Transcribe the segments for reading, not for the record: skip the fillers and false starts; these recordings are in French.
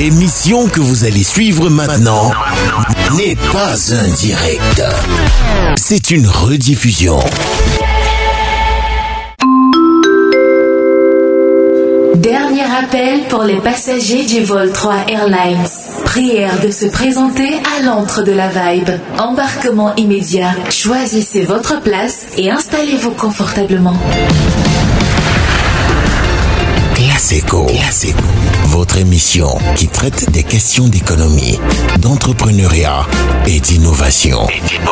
L'émission que vous allez suivre maintenant n'est pas un direct. C'est une rediffusion. Dernier appel pour les passagers du vol 3 Airlines. Prière de se présenter à l'antre de la Vibe. Embarquement immédiat. Choisissez votre place et installez-vous confortablement. Classico. Votre émission qui traite des questions d'économie, d'entrepreneuriat et d'innovation.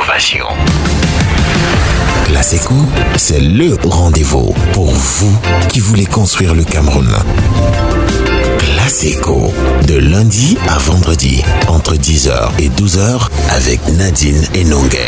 Classico, c'est le rendez-vous pour vous qui voulez construire le Cameroun. Classico, de lundi à vendredi, entre 10h et 12h, avec Nadine Enonguer.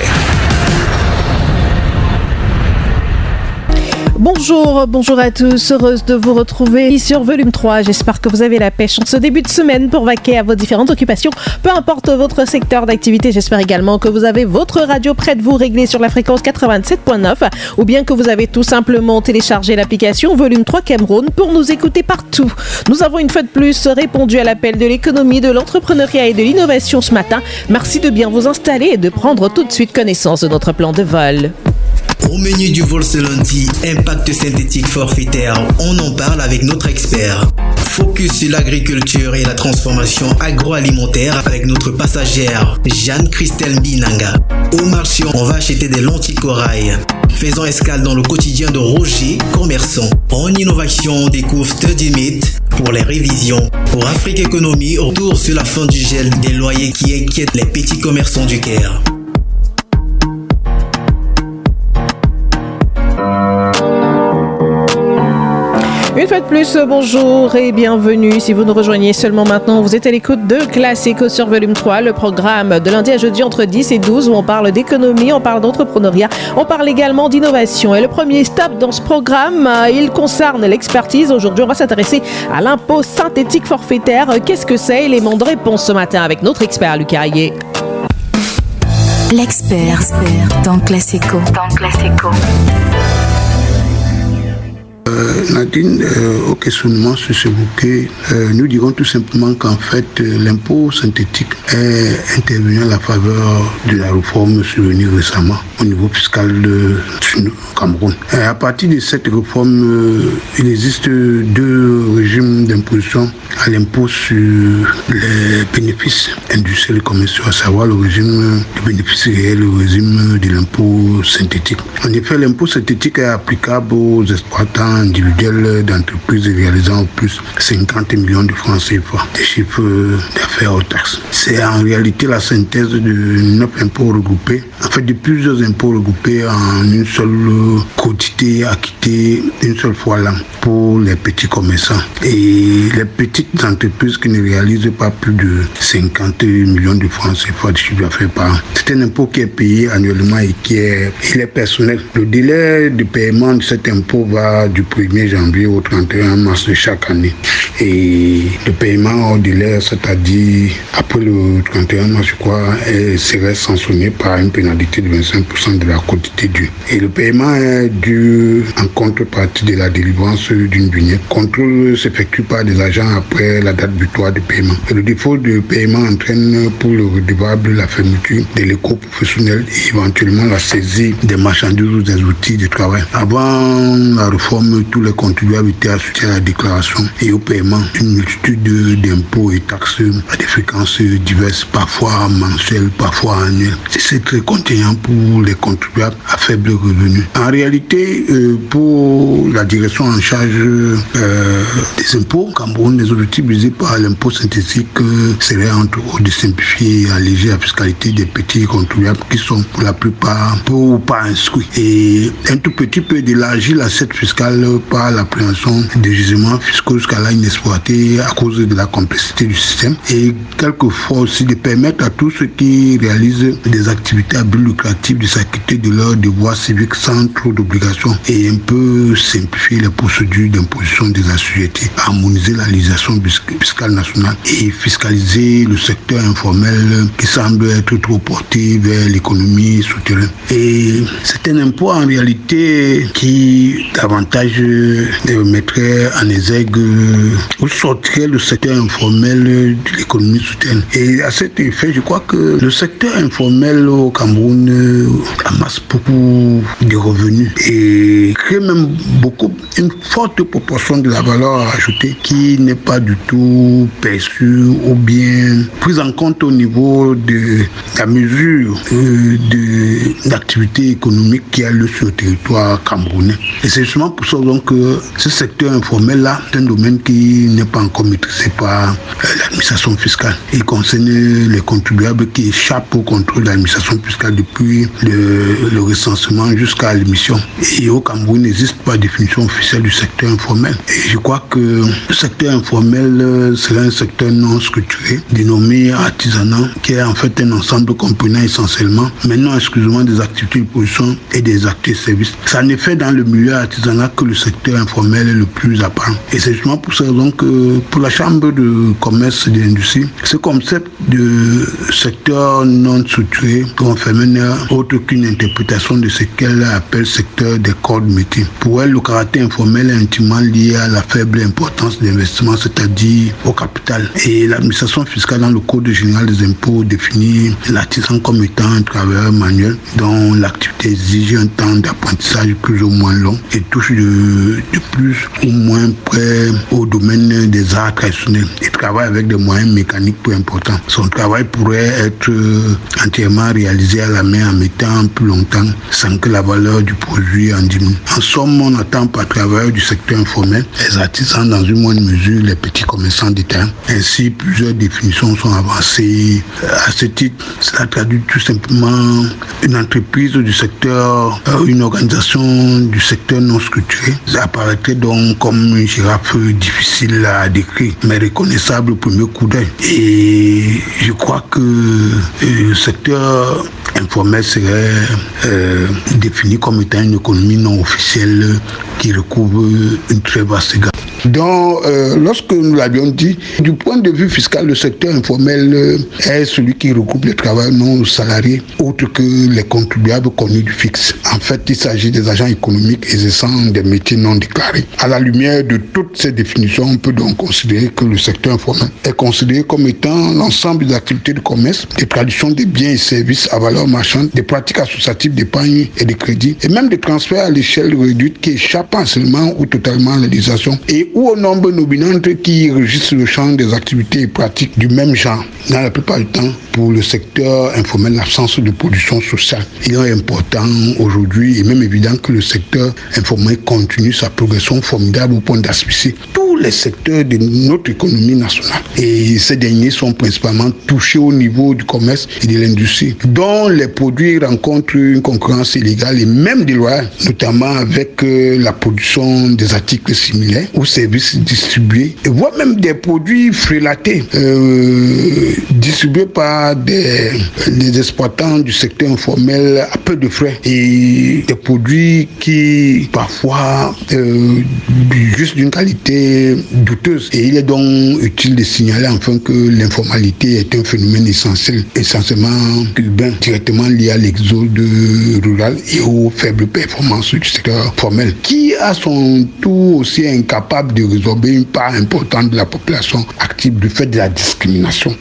Bonjour à tous, heureuse de vous retrouver sur Volume 3. J'espère que vous avez la pêche en ce début de semaine pour vaquer à vos différentes occupations, peu importe votre secteur d'activité. J'espère également que vous avez votre radio près de vous réglée sur la fréquence 87.9 ou bien que vous avez tout simplement téléchargé l'application Volume 3 Cameroun pour nous écouter partout. Nous avons une fois de plus répondu à l'appel de l'économie, de l'entrepreneuriat et de l'innovation ce matin. Merci de bien vous installer et de prendre tout de suite connaissance de notre plan de vol. Au menu du vol ce lundi, impact synthétique forfaitaire, on en parle avec notre expert. Focus sur l'agriculture et la transformation agroalimentaire avec notre passagère Jeanne-Christelle Binanga. Au marché, on va acheter des lentilles corail. Faisons escale dans le quotidien de Roger, commerçant. En innovation, on découvre Study Meet pour les révisions. Pour Afrique Économie, retour sur la fin du gel des loyers qui inquiètent les petits commerçants du Caire. Une fois de plus, bonjour et bienvenue. Si vous nous rejoignez seulement maintenant, vous êtes à l'écoute de Classico sur Volume 3, le programme de lundi à jeudi entre 10 et 12 où on parle d'économie, on parle d'entrepreneuriat, on parle également d'innovation. Et le premier stop dans ce programme, il concerne l'expertise. Aujourd'hui, on va s'intéresser à l'impôt synthétique forfaitaire. Qu'est-ce que c'est? Élément de réponse ce matin avec notre expert Lucas Ayé. L'expert dans Classico. Nadine, au questionnement sur ce bouquet, nous dirons tout simplement qu'en fait, l'impôt synthétique est intervenu à la faveur de la réforme survenue récemment au niveau fiscal du Cameroun. Et à partir de cette réforme, il existe deux régimes d'imposition à l'impôt sur les bénéfices industriels et commerciaux, à savoir le régime du bénéfice réel et le régime de l'impôt synthétique. En effet, l'impôt synthétique est applicable aux exploitants individuels d'entreprises réalisant au plus 50 millions de francs CFA, des chiffres d'affaires hors taxes. C'est en réalité la synthèse de 9 impôts regroupés, en fait de plusieurs impôts regroupés en une seule quotité acquittée une seule fois l'an pour les petits commerçants et les petites entreprises qui ne réalisent pas plus de 50 millions de francs CFA de chiffre d'affaires par an. C'est un impôt qui est payé annuellement et il est personnel. Le délai de paiement de cet impôt va du 1er janvier au 31 mars de chaque année. Et le paiement hors délai, c'est-à-dire après le 31 mars, je crois, serait sanctionné par une pénalité de 25% de la quantité due. Et le paiement est dû en contrepartie de la délivrance d'une vignette. Le contrôle s'effectue par des agents après la date butoir de paiement. Et le défaut de paiement entraîne pour le redevable la fermeture de l'éco professionnel et éventuellement la saisie des marchandises ou des outils de travail. Avant la réforme, tous les contribuables étaient associés à la déclaration et au paiement d'une multitude d'impôts et taxes à des fréquences diverses, parfois mensuelles, parfois annuelles. C'est très contraignant pour les contribuables à faible revenu. En réalité, pour la direction en charge des impôts, Cameroun, les objectifs visés par l'impôt synthétique seraient entre autres de simplifier et alléger la fiscalité des petits contribuables qui sont pour la plupart peu ou pas instruits et un tout petit peu d'élargir l'assiette fiscale par l'appréhension des gisements fiscaux jusqu'à là inexploités à cause de la complexité du système et quelquefois aussi de permettre à tous ceux qui réalisent des activités à but lucratif de s'acquitter de leurs devoirs civiques sans trop d'obligations et un peu simplifier les procédures d'imposition des assujettis, harmoniser la législation fiscale nationale et fiscaliser le secteur informel qui semble être trop porté vers l'économie souterraine. Et c'est un impôt en réalité qui davantage mettrait en exergue où sortirait le secteur informel de l'économie souterraine. Et à cet effet, je crois que le secteur informel au Cameroun amasse beaucoup de revenus et crée même une forte proportion de la valeur ajoutée qui n'est pas du tout perçue ou bien prise en compte au niveau de la mesure d'activité économique qui a lieu sur le territoire camerounais. Et c'est justement pour ça donc que ce secteur informel-là est un domaine qui n'est pas encore maîtrisé par l'administration fiscale. Il concerne les contribuables qui échappent au contrôle de l'administration fiscale depuis le recensement jusqu'à l'émission. Et au Cameroun, il n'existe pas de définition officielle du secteur informel. Et je crois que le secteur informel serait un secteur non structuré, dénommé artisanat, qui est en fait un ensemble comprenant essentiellement, mais non exclusivement des activités de production et des activités de services. C'est en effet dans le milieu artisanal que le secteur informel est le plus apparent. Et c'est justement pour ça donc que pour la Chambre de commerce et de l'industrie, ce concept de secteur non structuré confirme autre qu'une interprétation de ce qu'elle appelle secteur des corps de métier. Pour elle, le caractère informel est intimement lié à la faible importance d'investissement, c'est-à-dire au capital. Et l'administration fiscale dans le Code général des impôts définit l'artisan comme étant un travailleur manuel dont l'activité exige un temps d'apprentissage plus ou moins long et touche de plus ou moins près au domaine des arts traditionnels et travaille avec des moyens mécaniques peu importants. Son travail pourrait être entièrement réalisé à la main en mettant plus longtemps sans que la valeur du produit en diminue. En somme, on attend par travailleurs du secteur informel les artisans, dans une moindre mesure les petits commerçants de terrain. Ainsi, plusieurs définitions sont avancées. À ce titre, cela traduit tout simplement une entreprise du secteur, une organisation du secteur non structuré. Ça apparaîtrait donc comme une girafe difficile à décrire, mais reconnaissable au premier coup d'œil. Et je crois que le secteur informel serait défini comme étant une économie non officielle qui recouvre une très vaste gamme. Donc, lorsque nous l'avions dit, du point de vue fiscal, le secteur informel est celui qui regroupe les travailleurs non salariés, autres que les contribuables connus du fixe. En fait, il s'agit des agents économiques exerçant des métiers non déclarés. À la lumière de toutes ces définitions, on peut donc considérer que le secteur informel est considéré comme étant l'ensemble des activités de commerce, des traductions des biens et services à valeur marchande, des pratiques associatives d'épargne et de crédit, et même des transferts à l'échelle réduite qui échappent partiellement ou totalement à la législation, et ou au nombre nominante qui régissent le champ des activités et pratiques du même genre. Dans la plupart du temps, pour le secteur informel, l'absence de production sociale. Il est important aujourd'hui et même évident que le secteur informel continue sa progression formidable au point d'asphyxier tous les secteurs de notre économie nationale. Et ces derniers sont principalement touchés au niveau du commerce et de l'industrie, dont les produits rencontrent une concurrence illégale et même déloyale, notamment avec la production des articles similaires ou services distribués, voire même des produits frélatés distribués par des exploitants du secteur informel à peu de frais, et des produits qui parfois juste d'une qualité douteuse. Et il est donc utile de signaler enfin que l'informalité est un phénomène essentiellement urbain, directement lié à l'exode rural et aux faibles performances du secteur formel, qui à son tour aussi est incapable de résorber une part importante de la population active du fait de la discrimination.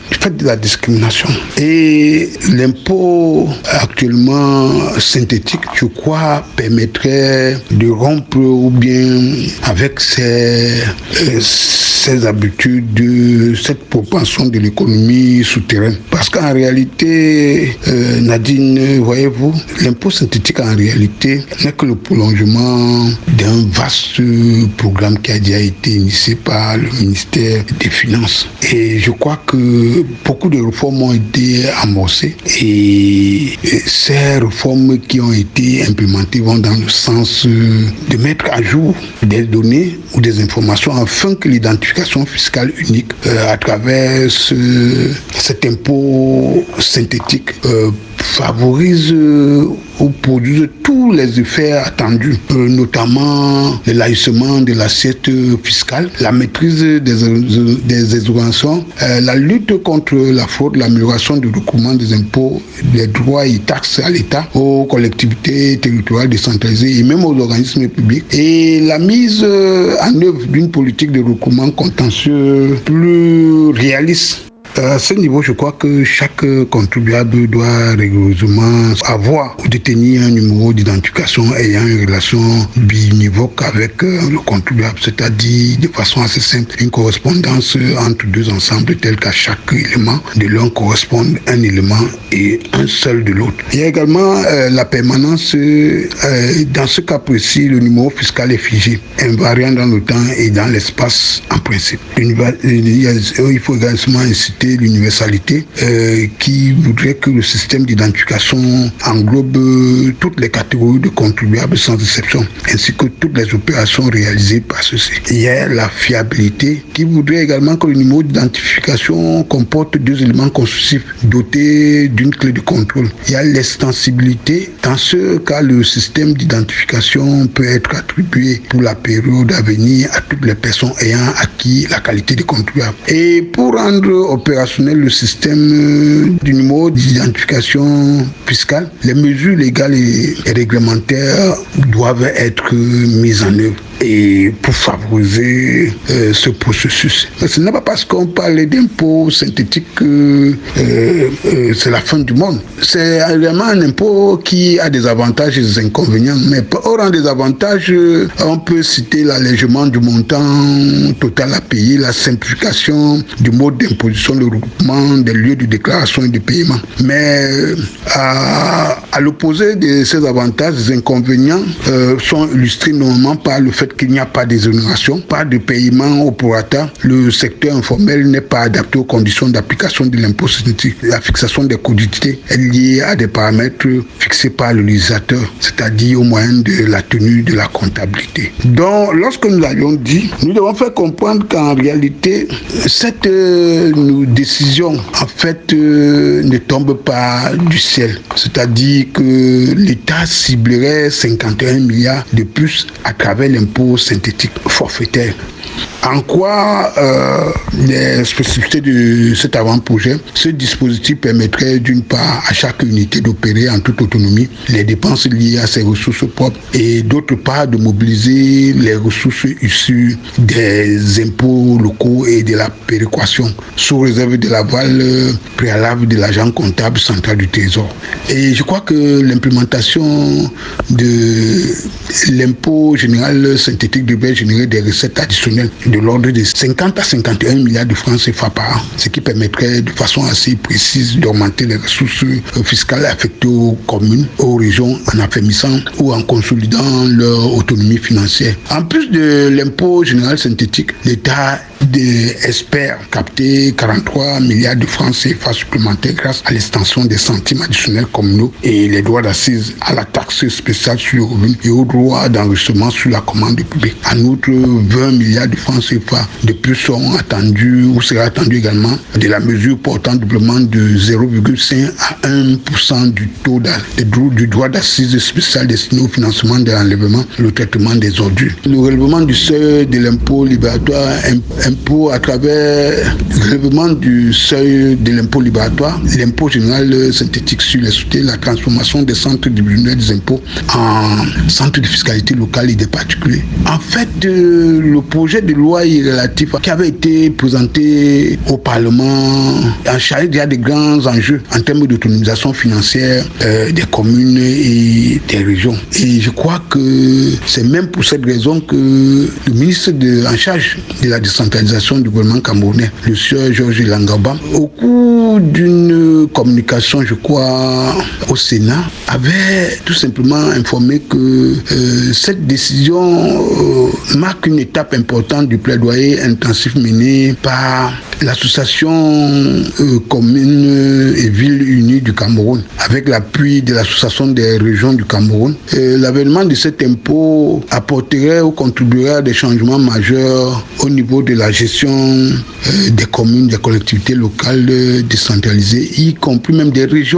Et l'impôt actuellement synthétique, je crois, permettrait de rompre ou bien avec ces habitudes, de cette propension de l'économie souterraine. Parce qu'en réalité, Nadine, voyez-vous, l'impôt synthétique en réalité n'est que le prolongement d'un vaste programme qui a déjà été initié par le ministère des Finances. Et je crois que beaucoup de réformes ont été amorcées et ces réformes qui ont été implémentées vont dans le sens de mettre à jour des données ou des informations afin que l'identification fiscale unique à travers cet impôt synthétique favorise ou produisent tous les effets attendus, notamment l'élargissement de l'assiette fiscale, la maîtrise des exonérations, la lutte contre la fraude, l'amélioration du recouvrement des impôts, des droits et taxes à l'État, aux collectivités territoriales décentralisées et même aux organismes publics, et la mise en œuvre d'une politique de recouvrement contentieux plus réaliste. À ce niveau, je crois que chaque contribuable doit rigoureusement avoir ou détenir un numéro d'identification ayant une relation binivoque avec le contribuable, c'est-à-dire de façon assez simple, une correspondance entre deux ensembles tels qu'à chaque élément de l'un corresponde un élément et un seul de l'autre. Il y a également la permanence, dans ce cas précis, le numéro fiscal est figé, invariant dans le temps et dans l'espace en principe. Il faut également inciter l'universalité qui voudrait que le système d'identification englobe toutes les catégories de contribuables sans exception, ainsi que toutes les opérations réalisées par ceux-ci. Il y a la fiabilité qui voudrait également que le numéro d'identification comporte deux éléments constitutifs dotés d'une clé de contrôle. Il y a l'extensibilité. Dans ce cas, le système d'identification peut être attribué pour la période à venir à toutes les personnes ayant acquis la qualité de contribuable. Et pour rendre opérationnel le système du numéro d'identification fiscale, les mesures légales et réglementaires doivent être mises en œuvre. Et pour favoriser ce processus. Ce n'est pas parce qu'on parle d'impôts synthétiques que c'est la fin du monde. C'est vraiment un impôt qui a des avantages et des inconvénients. Mais au rang des avantages, on peut citer l'allègement du montant total à payer, la simplification du mode d'imposition, le regroupement des lieux de déclaration et de paiement. Mais à l'opposé de ces avantages, les inconvénients sont illustrés normalement par le fait qu'il n'y a pas d'exonération, pas de paiement au prorata. Le secteur informel n'est pas adapté aux conditions d'application de l'impôt synthétique. La fixation des codités est liée à des paramètres fixés par le législateur, c'est-à-dire au moyen de la tenue de la comptabilité. Donc, lorsque nous l'avions dit, nous devons faire comprendre qu'en réalité, cette décision, en fait, ne tombe pas du ciel. C'est-à-dire que l'État ciblerait 51 milliards de plus à travers l'impôt synthétique forfaitaire. En quoi les spécificités de cet avant-projet, ce dispositif permettrait d'une part à chaque unité d'opérer en toute autonomie les dépenses liées à ses ressources propres et d'autre part de mobiliser les ressources issues des impôts locaux et de la péréquation sous réserve de l'aval préalable de l'agent comptable central du Trésor. Et je crois que l'implémentation de l'impôt général synthétique devrait générer des recettes additionnelles de l'ordre de 50 à 51 milliards de francs CFA par an, ce qui permettrait de façon assez précise d'augmenter les ressources fiscales affectées aux communes, aux régions, en affermissant ou en consolidant leur autonomie financière. En plus de l'impôt général synthétique, l'État espère capter 43 milliards de francs CFA supplémentaires grâce à l'extension des centimes additionnels communaux et les droits d'assises à la taxe spéciale sur le revenu et aux droits d'enregistrement sur la commande publique. En outre, 20 milliards de francs CFA de plus seront attendus ou sera attendu également de la mesure portant doublement de 0,5 à 1% du taux du droit d'assises spécial destiné au financement de l'enlèvement et le traitement des ordures. Le relèvement du seuil de l'impôt libératoire à travers le relèvement du seuil de l'impôt libératoire, l'impôt général synthétique sur les sociétés, la transformation des centres divisionnaires des impôts en centres de fiscalité locale et des particuliers. En fait, le projet de loi relatif qui avait été présenté au Parlement en charge déjà des grands enjeux en termes d'autonomisation financière des communes et des régions. Et je crois que c'est même pour cette raison que le ministre en charge de la décentralisation du gouvernement camerounais, le sieur Georges Langaba, au cours d'une communication, je crois, au Sénat, avait tout simplement informé que cette décision marque une étape importante du plaidoyer intensif mené par l'association Communes et Villes Unies du Cameroun, avec l'appui de l'association des régions du Cameroun. L'avènement de cet impôt apporterait ou contribuerait à des changements majeurs au niveau de la gestion des communes, des collectivités locales décentralisées, y compris même des régions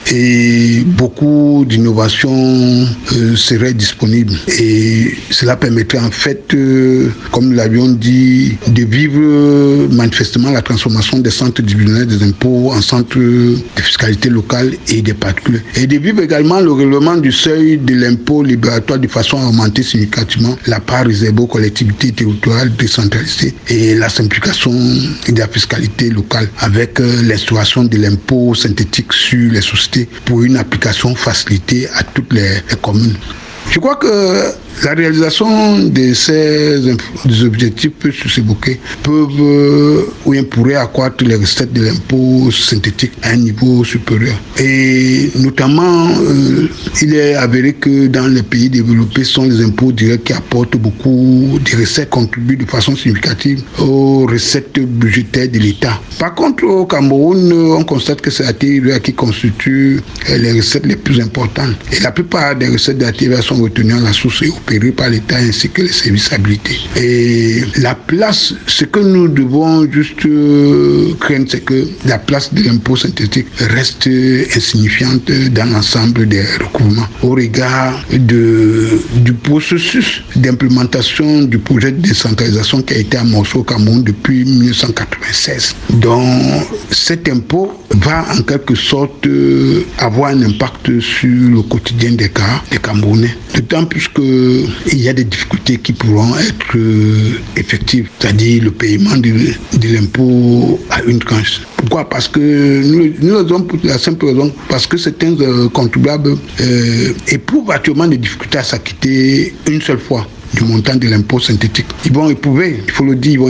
et beaucoup d'innovations seraient disponibles. Et cela permettrait en fait, comme nous l'avions dit, de vivre manifestement la transformation des centres divisionnaires des impôts en centres de fiscalité locale et des particuliers. Et de vivre également le relèvement du seuil de l'impôt libératoire de façon à augmenter significativement la part réservée aux collectivités territoriales décentralisées et la simplification de la fiscalité locale avec l'instauration de l'impôt synthétique sur les sociétés pour une application facilitée à toutes les communes. Je crois que la réalisation de ces objectifs peut s'évoquer, pourrait accroître les recettes de l'impôt synthétique à un niveau supérieur. Et notamment, il est avéré que dans les pays développés, ce sont les impôts directs qui apportent beaucoup de recettes, contribuent de façon significative aux recettes budgétaires de l'État. Par contre, au Cameroun, on constate que c'est la TVA qui constitue les recettes les plus importantes. Et la plupart des recettes de la TVA sont retenues à la source et opérées par l'État ainsi que les services habilités. Et la place, ce que nous devons juste craindre, c'est que la place de l'impôt synthétique reste insignifiante dans l'ensemble des recouvrements au regard du processus d'implémentation du projet de décentralisation qui a été amorcé au Cameroun depuis 1996. Donc cet impôt va en quelque sorte avoir un impact sur le quotidien des Camerounais. D'autant plus qu'il y a des difficultés qui pourront être effectives, c'est-à-dire le paiement de l'impôt à une tranche. Pourquoi ? Parce que nous le faisons pour la simple raison, parce que certains contribuables éprouvent actuellement des difficultés à s'acquitter une seule fois du montant de l'impôt synthétique. Ils vont éprouver, il faut le dire,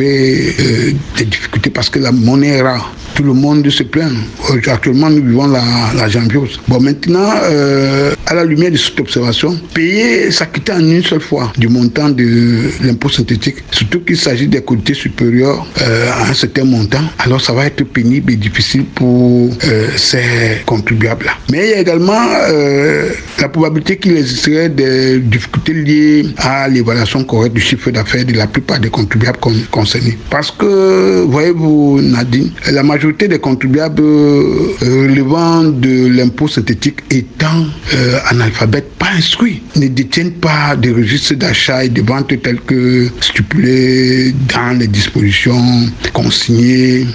des difficultés parce que la monnaie est rare. Tout le monde se plaint. Actuellement, nous vivons la jambiose. Bon, maintenant, à la lumière de cette observation, s'acquitter en une seule fois du montant de l'impôt synthétique, surtout qu'il s'agit des quantités supérieures à un certain montant, alors ça va être pénible et difficile pour ces contribuables-là. Mais il y a également la probabilité qu'il existerait des difficultés liées à l'évaluation correcte du chiffre d'affaires de la plupart des contribuables concernés. Parce que, voyez-vous, Nadine, la majorité des contribuables relevant de l'impôt synthétique étant analphabètes, pas instruits, ne détiennent pas de registres d'achat et de vente tels que stipulés dans les dispositions consignées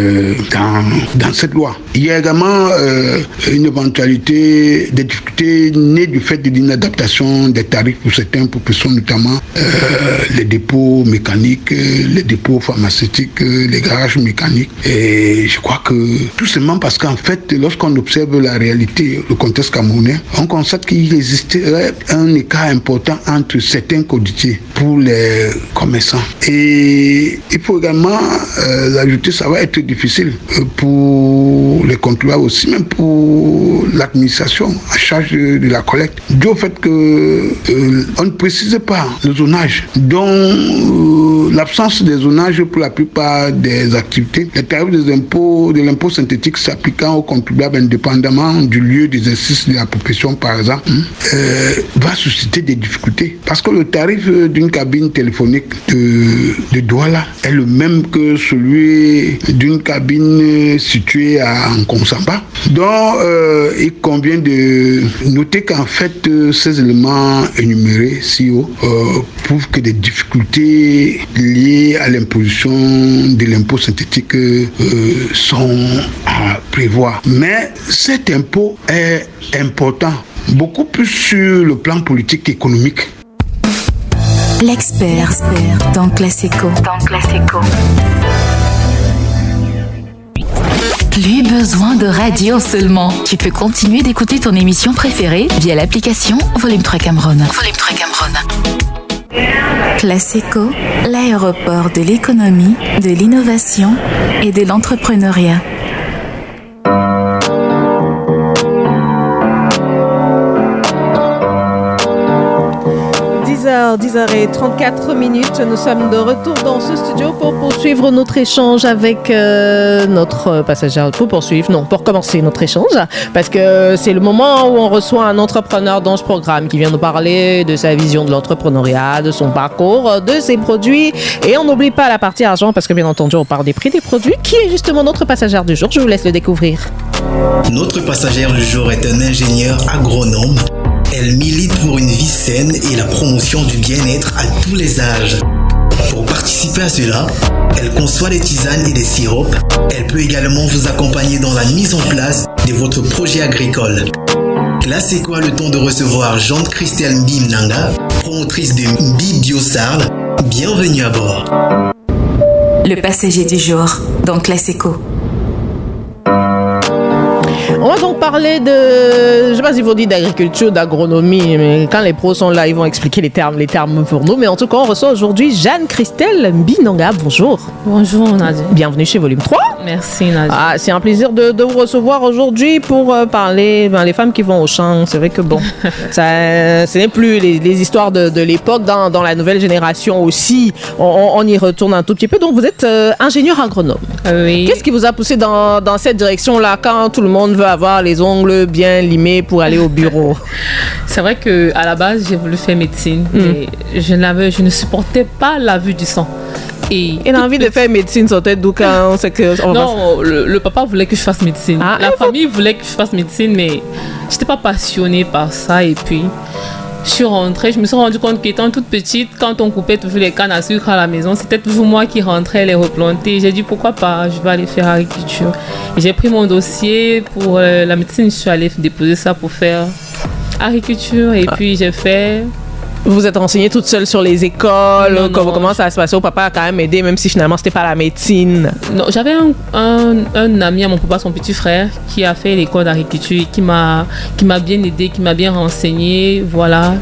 dans cette loi. Il y a également une éventualité des difficultés nées du fait de l'inadaptation des tarifs pour certaines professions, notamment les dépôts mécaniques, les dépôts pharmaceutiques, les garages mécaniques. Et je crois que tout simplement parce qu'en fait, lorsqu'on observe la réalité, le contexte camerounais, on constate qu'il existerait un écart important entre certains codifiés pour les commerçants. Et il faut également l'ajouter, ça va être difficile pour les contribuables aussi, même pour l'administration en charge de la collecte, dû au fait que on ne précise pas le zonage, dont l'absence des zonages pour la plupart des activités, les tarifs des impôts, de l'impôt synthétique s'appliquant aux contribuables indépendamment du lieu d'exercice de la profession, par exemple, va susciter des difficultés. Parce que le tarif d'une cabine téléphonique de Douala est le même que celui d'une cabine située à Nkonsamba. Donc, il convient de noter qu'en fait, ces éléments énumérés si haut prouvent que des difficultés liées à l'imposition de l'impôt synthétique sont à prévoir. Mais cet impôt est important, beaucoup plus sur le plan politique et économique. L'expert dans Classico. Plus besoin de radio seulement. Tu peux continuer d'écouter ton émission préférée via l'application Volume 3 Cameroun. Classico, l'aéroport de l'économie, de l'innovation et de l'entrepreneuriat. 10h34, nous sommes de retour dans ce studio pour poursuivre notre échange avec notre passagère. Pour commencer notre échange, parce que c'est le moment où on reçoit un entrepreneur dans ce programme qui vient nous parler de sa vision de l'entrepreneuriat, de son parcours, de ses produits. Et on n'oublie pas la partie argent, parce que bien entendu, on parle des prix des produits, qui est justement notre passagère du jour. Je vous laisse le découvrir. Notre passagère du jour est un ingénieur agronome. Elle milite pour une vie saine et la promotion du bien-être à tous les âges. Pour participer à cela, elle conçoit des tisanes et des sirops. Elle peut également vous accompagner dans la mise en place de votre projet agricole. Là, c'est quoi le temps de recevoir Jean-Christelle Mbimnanga, promotrice de Mbi Biosarl. Bienvenue à bord. Le passager du jour dans Classico. On va donc parler de, je ne sais pas s'il faut dire d'agriculture, d'agronomie, mais quand les pros sont là, ils vont expliquer les termes pour nous. Mais en tout cas, on reçoit aujourd'hui Jeanne-Christelle Mbimnanga. Bonjour. Bonjour Nadia. Bienvenue chez Volume 3. Merci Nadia. Ah, c'est un plaisir de vous recevoir aujourd'hui pour parler les femmes qui vont au champ. C'est vrai que bon, ce n'est plus les histoires de l'époque. Dans la nouvelle génération aussi, on y retourne un tout petit peu. Donc vous êtes ingénieur agronome. Oui. Qu'est-ce qui vous a poussé dans cette direction-là quand tout le monde veut avoir les ongles bien limés pour aller au bureau? C'est vrai qu'à la base, j'ai voulu faire médecine, mais je ne supportais pas la vue du sang. Et l'envie de faire médecine sortait d'où quand on sait que... Non, le papa voulait que je fasse médecine. La famille voulait que je fasse médecine, mais je n'étais pas passionnée par ça. Et puis, je suis rentrée, je me suis rendu compte qu'étant toute petite, quand on coupait toujours les cannes à sucre à la maison, c'était toujours moi qui rentrais les replanter. J'ai dit pourquoi pas, je vais aller faire agriculture. Et j'ai pris mon dossier pour la médecine, je suis allée déposer ça pour faire agriculture. Et puis j'ai fait... Vous êtes renseignée toute seule sur les écoles, comment ça se passait? Au papa a quand même aidé, même si finalement c'était pas la médecine. Non, j'avais un ami à mon papa, son petit frère, qui a fait l'école d'agriculture et qui m'a bien aidé, qui m'a bien renseigné. Voilà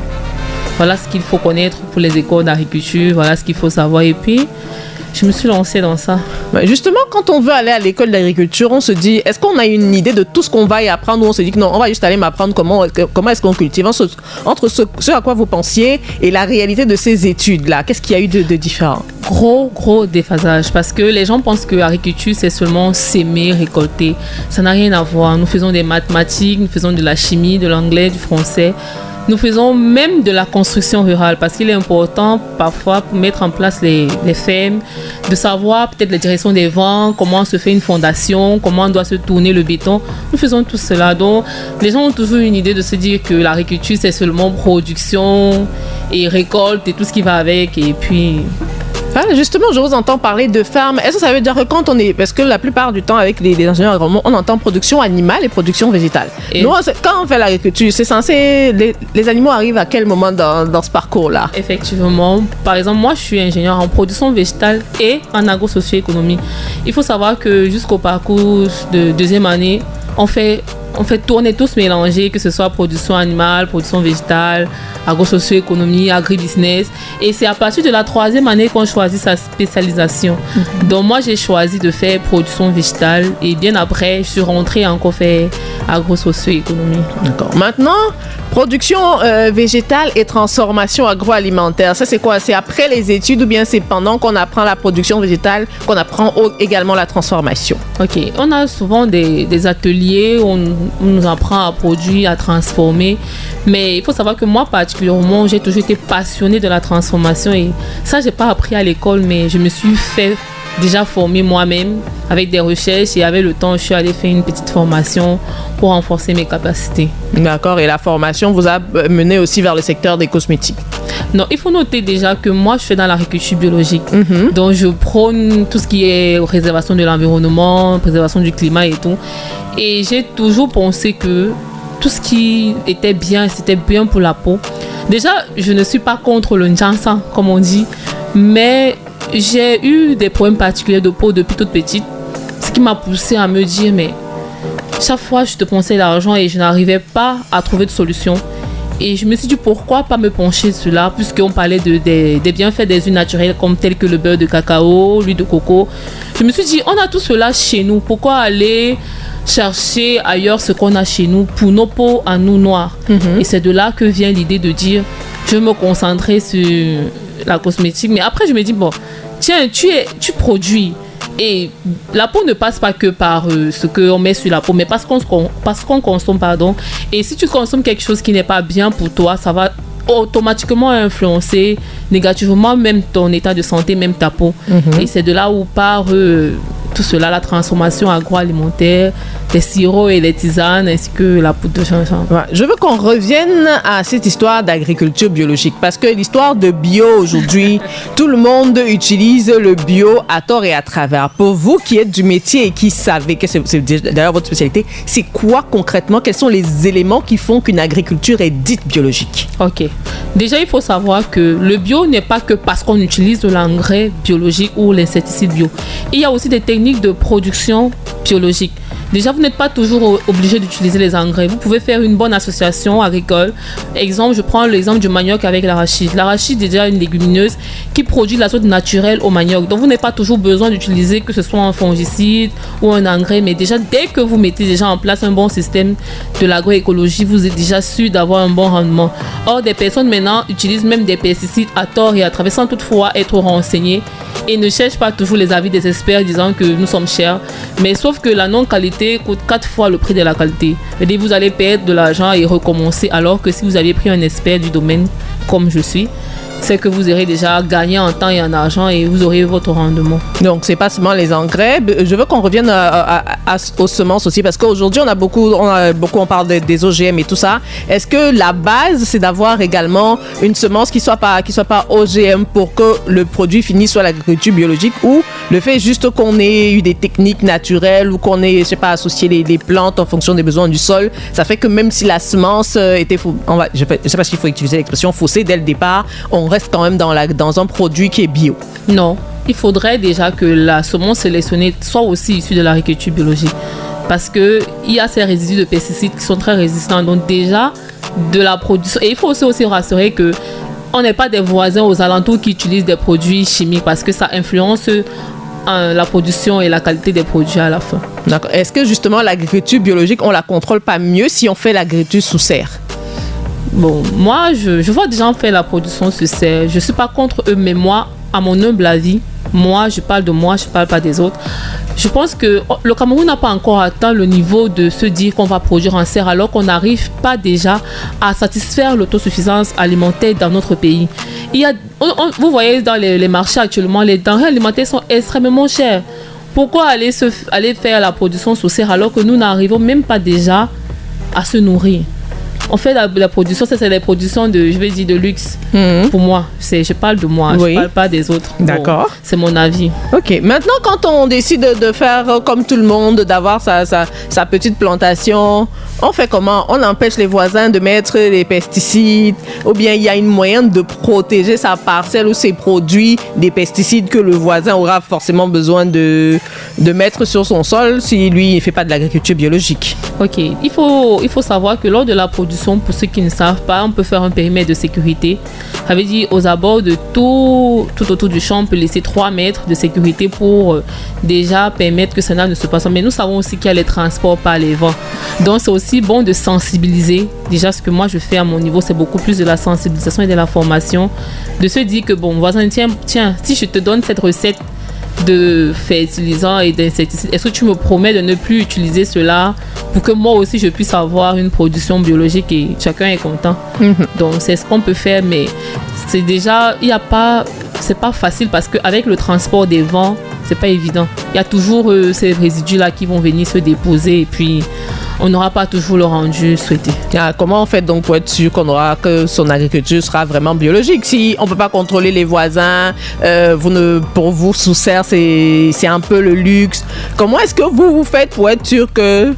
ce qu'il faut connaître pour les écoles d'agriculture, voilà ce qu'il faut savoir. Et puis, je me suis lancée dans ça. Justement, quand on veut aller à l'école d'agriculture, on se dit, est-ce qu'on a une idée de tout ce qu'on va y apprendre ou on se dit que non, on va juste aller m'apprendre comment est-ce qu'on cultive? Entre ce à quoi vous pensiez et la réalité de ces études-là, qu'est-ce qu'il y a eu de différent? Gros déphasage, parce que les gens pensent que l'agriculture, c'est seulement s'aimer, récolter. Ça n'a rien à voir. Nous faisons des mathématiques, nous faisons de la chimie, de l'anglais, du français. Nous faisons même de la construction rurale parce qu'il est important parfois pour mettre en place les fermes, de savoir peut-être la direction des vents, comment se fait une fondation, comment doit se tourner le béton. Nous faisons tout cela. Donc les gens ont toujours une idée de se dire que l'agriculture c'est seulement production et récolte et tout ce qui va avec et puis... Justement, je vous entends parler de ferme. Est-ce que ça veut dire que quand on est... Parce que la plupart du temps, avec les ingénieurs agronomes, on entend production animale et production végétale. Nous, quand on fait l'agriculture, c'est censé... Les animaux arrivent à quel moment dans ce parcours-là? Effectivement. Par exemple, moi, je suis ingénieur en production végétale et en agro-socio-économie. Il faut savoir que jusqu'au parcours de deuxième année, on fait tourner tous mélangés, que ce soit production animale, production végétale, agro-socio-économie, agri-business. Et c'est à partir de la troisième année qu'on choisit sa spécialisation. Donc moi, j'ai choisi de faire production végétale et bien après, je suis rentrée encore faire agro-socio-économie. D'accord. Maintenant, production végétale et transformation agroalimentaire, ça c'est quoi? C'est après les études ou bien c'est pendant qu'on apprend la production végétale qu'on apprend également la transformation? Ok, on a souvent des ateliers où on nous apprend à produire, à transformer. Mais il faut savoir que moi particulièrement, j'ai toujours été passionnée de la transformation et ça, j'ai pas appris à l'école, mais je me suis déjà formée moi-même avec des recherches et avec le temps, je suis allée faire une petite formation pour renforcer mes capacités. D'accord, et la formation vous a mené aussi vers le secteur des cosmétiques? Non, il faut noter déjà que moi, je suis dans l'agriculture biologique. Donc, je prône tout ce qui est préservation de l'environnement, préservation du climat et tout. Et j'ai toujours pensé que tout ce qui était bien, c'était bien pour la peau. Déjà, je ne suis pas contre le Njansan, comme on dit, mais j'ai eu des problèmes particuliers de peau depuis toute petite, ce qui m'a poussée à me dire, mais chaque fois, je dépensais l'argent et je n'arrivais pas à trouver de solution. Et je me suis dit, pourquoi pas me pencher sur cela, puisqu'on parlait des bienfaits des huiles naturelles, comme tels que le beurre de cacao, l'huile de coco. Je me suis dit, on a tout cela chez nous. Pourquoi aller chercher ailleurs ce qu'on a chez nous pour nos peaux à nous noirs? Et c'est de là que vient l'idée de dire, je vais me concentrer sur la cosmétique. Mais après, je me dis, bon, tiens, tu produis. Et la peau ne passe pas que par ce qu'on met sur la peau, mais parce qu'on consomme, pardon. Et si tu consommes quelque chose qui n'est pas bien pour toi, ça va automatiquement influencer négativement même ton état de santé, même ta peau. Et c'est de là où part tout cela, la transformation agroalimentaire, les sirops et les tisanes, ainsi que la poudre de gingembre. Ouais, je veux qu'on revienne à cette histoire d'agriculture biologique parce que l'histoire de bio aujourd'hui, tout le monde utilise le bio à tort et à travers. Pour vous qui êtes du métier et qui savez que c'est d'ailleurs votre spécialité, c'est quoi concrètement? Quels sont les éléments qui font qu'une agriculture est dite biologique? Ok. Déjà, il faut savoir que le bio n'est pas que parce qu'on utilise de l'engrais biologique ou l'insecticide bio. Il y a aussi des techniques de production biologique. Déjà, vous n'êtes pas toujours obligé d'utiliser les engrais. Vous pouvez faire une bonne association agricole. Exemple, je prends l'exemple du manioc avec l'arachide. L'arachide est déjà une légumineuse qui produit l'azote naturel au manioc. Donc, vous n'avez pas toujours besoin d'utiliser que ce soit un fongicide ou un engrais. Mais déjà, dès que vous mettez déjà en place un bon système de l'agroécologie, vous êtes déjà sûr d'avoir un bon rendement. Or, des personnes maintenant utilisent même des pesticides à tort et à travers sans toutefois être renseignées et ne cherchent pas toujours les avis des experts disant que nous sommes chers. Mais sauf que la non-qualité coûte 4 fois le prix de la qualité. Et vous allez perdre de l'argent et recommencer, alors que si vous aviez pris un expert du domaine comme je suis, c'est que vous aurez déjà gagné en temps et en argent et vous aurez votre rendement. Donc, c'est pas seulement les engrais. Je veux qu'on revienne aux semences aussi parce qu'aujourd'hui, on parle des OGM et tout ça. Est-ce que la base, c'est d'avoir également une semence qui soit pas OGM pour que le produit finisse sur l'agriculture biologique, ou le fait juste qu'on ait eu des techniques naturelles ou qu'on ait, associé les plantes en fonction des besoins du sol, ça fait que même si la semence était, je sais pas s'il faut utiliser l'expression faussée dès le départ, on reste quand même dans un produit qui est bio. Non, il faudrait déjà que la semence sélectionnée soit aussi issue de l'agriculture biologique. Parce qu'il y a ces résidus de pesticides qui sont très résistants. Donc déjà, de la production. Et il faut aussi rassurer que on n'est pas des voisins aux alentours qui utilisent des produits chimiques parce que ça influence la production et la qualité des produits à la fin. D'accord. Est-ce que justement l'agriculture biologique, on la contrôle pas mieux si on fait l'agriculture sous serre? Bon, moi, je vois des gens faire la production sur serre. Je ne suis pas contre eux, mais moi, à mon humble avis, moi, je parle de moi, je ne parle pas des autres. Je pense que le Cameroun n'a pas encore atteint le niveau de se dire qu'on va produire en serre alors qu'on n'arrive pas déjà à satisfaire l'autosuffisance alimentaire dans notre pays. Vous voyez dans les marchés actuellement, les denrées alimentaires sont extrêmement chères. Pourquoi aller faire la production sous serre alors que nous n'arrivons même pas déjà à se nourrir? On fait la production, c'est la production de luxe. Pour moi, je parle de moi, oui. Je parle pas des autres. D'accord. Bon, c'est mon avis. Ok. Maintenant, quand on décide de faire comme tout le monde, d'avoir sa petite plantation, on fait comment? On empêche les voisins de mettre les pesticides, ou bien il y a une moyen de protéger sa parcelle ou ses produits des pesticides que le voisin aura forcément besoin de mettre sur son sol si lui ne fait pas de l'agriculture biologique. Ok. Il faut savoir que lors de la production, pour ceux qui ne savent pas, on peut faire un périmètre de sécurité. Ça veut dire aux abords de tout autour du champ, on peut laisser 3 mètres de sécurité pour déjà permettre que cela ne se passe pas. Mais nous savons aussi qu'il y a les transports par les vents. Donc c'est aussi bon de sensibiliser. Déjà, ce que moi je fais à mon niveau, c'est beaucoup plus de la sensibilisation et de la formation. De se dire que bon, voisin, tiens, si je te donne cette recette de fertilisants et d'insecticides, est-ce que tu me promets de ne plus utiliser cela pour que moi aussi je puisse avoir une production biologique et chacun est content. Donc c'est ce qu'on peut faire, mais c'est déjà, c'est pas facile parce qu'avec le transport des vents, c'est pas évident. Il y a toujours ces résidus là qui vont venir se déposer et puis on n'aura pas toujours le rendu souhaité. Comment on fait donc pour être sûr que son agriculture sera vraiment biologique? Si on ne peut pas contrôler les voisins, pour vous, sous serre, c'est un peu le luxe. Comment est-ce que vous faites pour être sûr que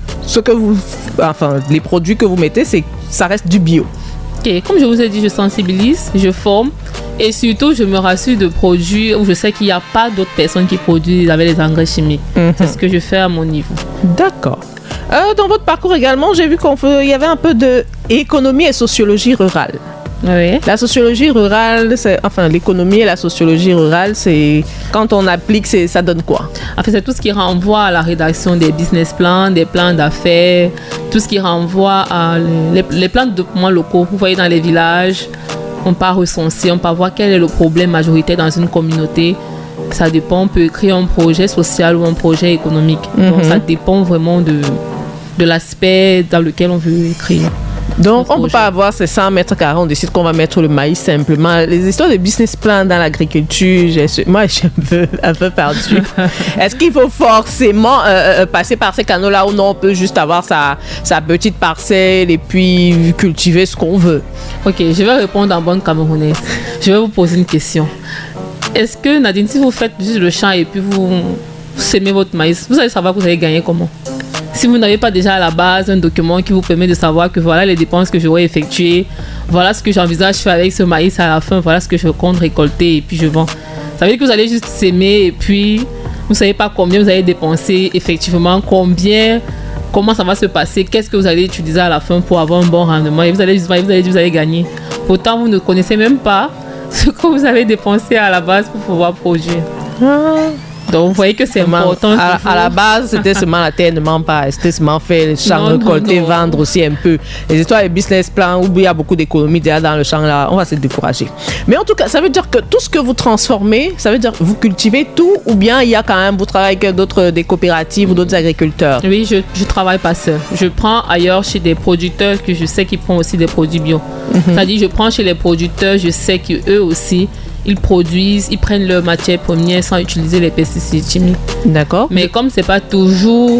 les produits que vous mettez, ça reste du bio? Okay. Comme je vous ai dit, je sensibilise, je forme et surtout je me rassure de produits où je sais qu'il n'y a pas d'autres personnes qui produisent avec les engrais chimiques. C'est ce que je fais à mon niveau. D'accord. Dans votre parcours également, j'ai vu qu'il y avait un peu d'économie et sociologie rurale. Oui. La sociologie rurale, l'économie et la sociologie rurale, c'est quand on applique, ça donne quoi? En fait, c'est tout ce qui renvoie à la rédaction des business plans, des plans d'affaires, tout ce qui renvoie à les plans de développement locaux. Vous voyez, dans les villages, on part recenser, on part voir quel est le problème majoritaire dans une communauté. Ça dépend, on peut créer un projet social ou un projet économique. Donc, ça dépend vraiment de l'aspect dans lequel on veut créer. Donc, on ne peut pas avoir ces 100 mètres carrés, on décide qu'on va mettre le maïs simplement. Les histoires de business plan dans l'agriculture, moi, je suis un peu perdue. Est-ce qu'il faut forcément passer par ces canaux-là ou non, on peut juste avoir sa petite parcelle et puis cultiver ce qu'on veut? Ok, je vais répondre en bonne camerounaise. Je vais vous poser une question. Est-ce que, Nadine, si vous faites juste le champ et puis vous sémez votre maïs, vous allez savoir que vous allez gagner comment? Si vous n'avez pas déjà à la base un document qui vous permet de savoir que voilà les dépenses que j'aurais effectuées, voilà ce que j'envisage de faire avec ce maïs à la fin, voilà ce que je compte récolter et puis je vends. Ça veut dire que vous allez juste s'aimer et puis vous ne savez pas combien vous allez dépenser effectivement, comment ça va se passer, qu'est-ce que vous allez utiliser à la fin pour avoir un bon rendement et vous allez gagner. Pourtant, vous ne connaissez même pas ce que vous avez dépensé à la base pour pouvoir produire. Donc, vous voyez que c'est important. À la base, c'était seulement la terre ne ment pas. C'était seulement faire le champ, récolter, vendre aussi un peu. Les histoires de business plan où il y a beaucoup d'économies déjà dans le champ, là, on va se décourager. Mais en tout cas, ça veut dire que tout ce que vous transformez, ça veut dire que vous cultivez tout ou bien il y a quand même, vous travaillez avec des coopératives ou d'autres agriculteurs? Oui, je ne travaille pas seul. Je prends ailleurs chez des producteurs que je sais qu'ils font aussi des produits bio. C'est-à-dire, je prends chez les producteurs, je sais qu'eux aussi, ils produisent, ils prennent leur matière première sans utiliser les pesticides chimiques. D'accord. Mais comme c'est pas toujours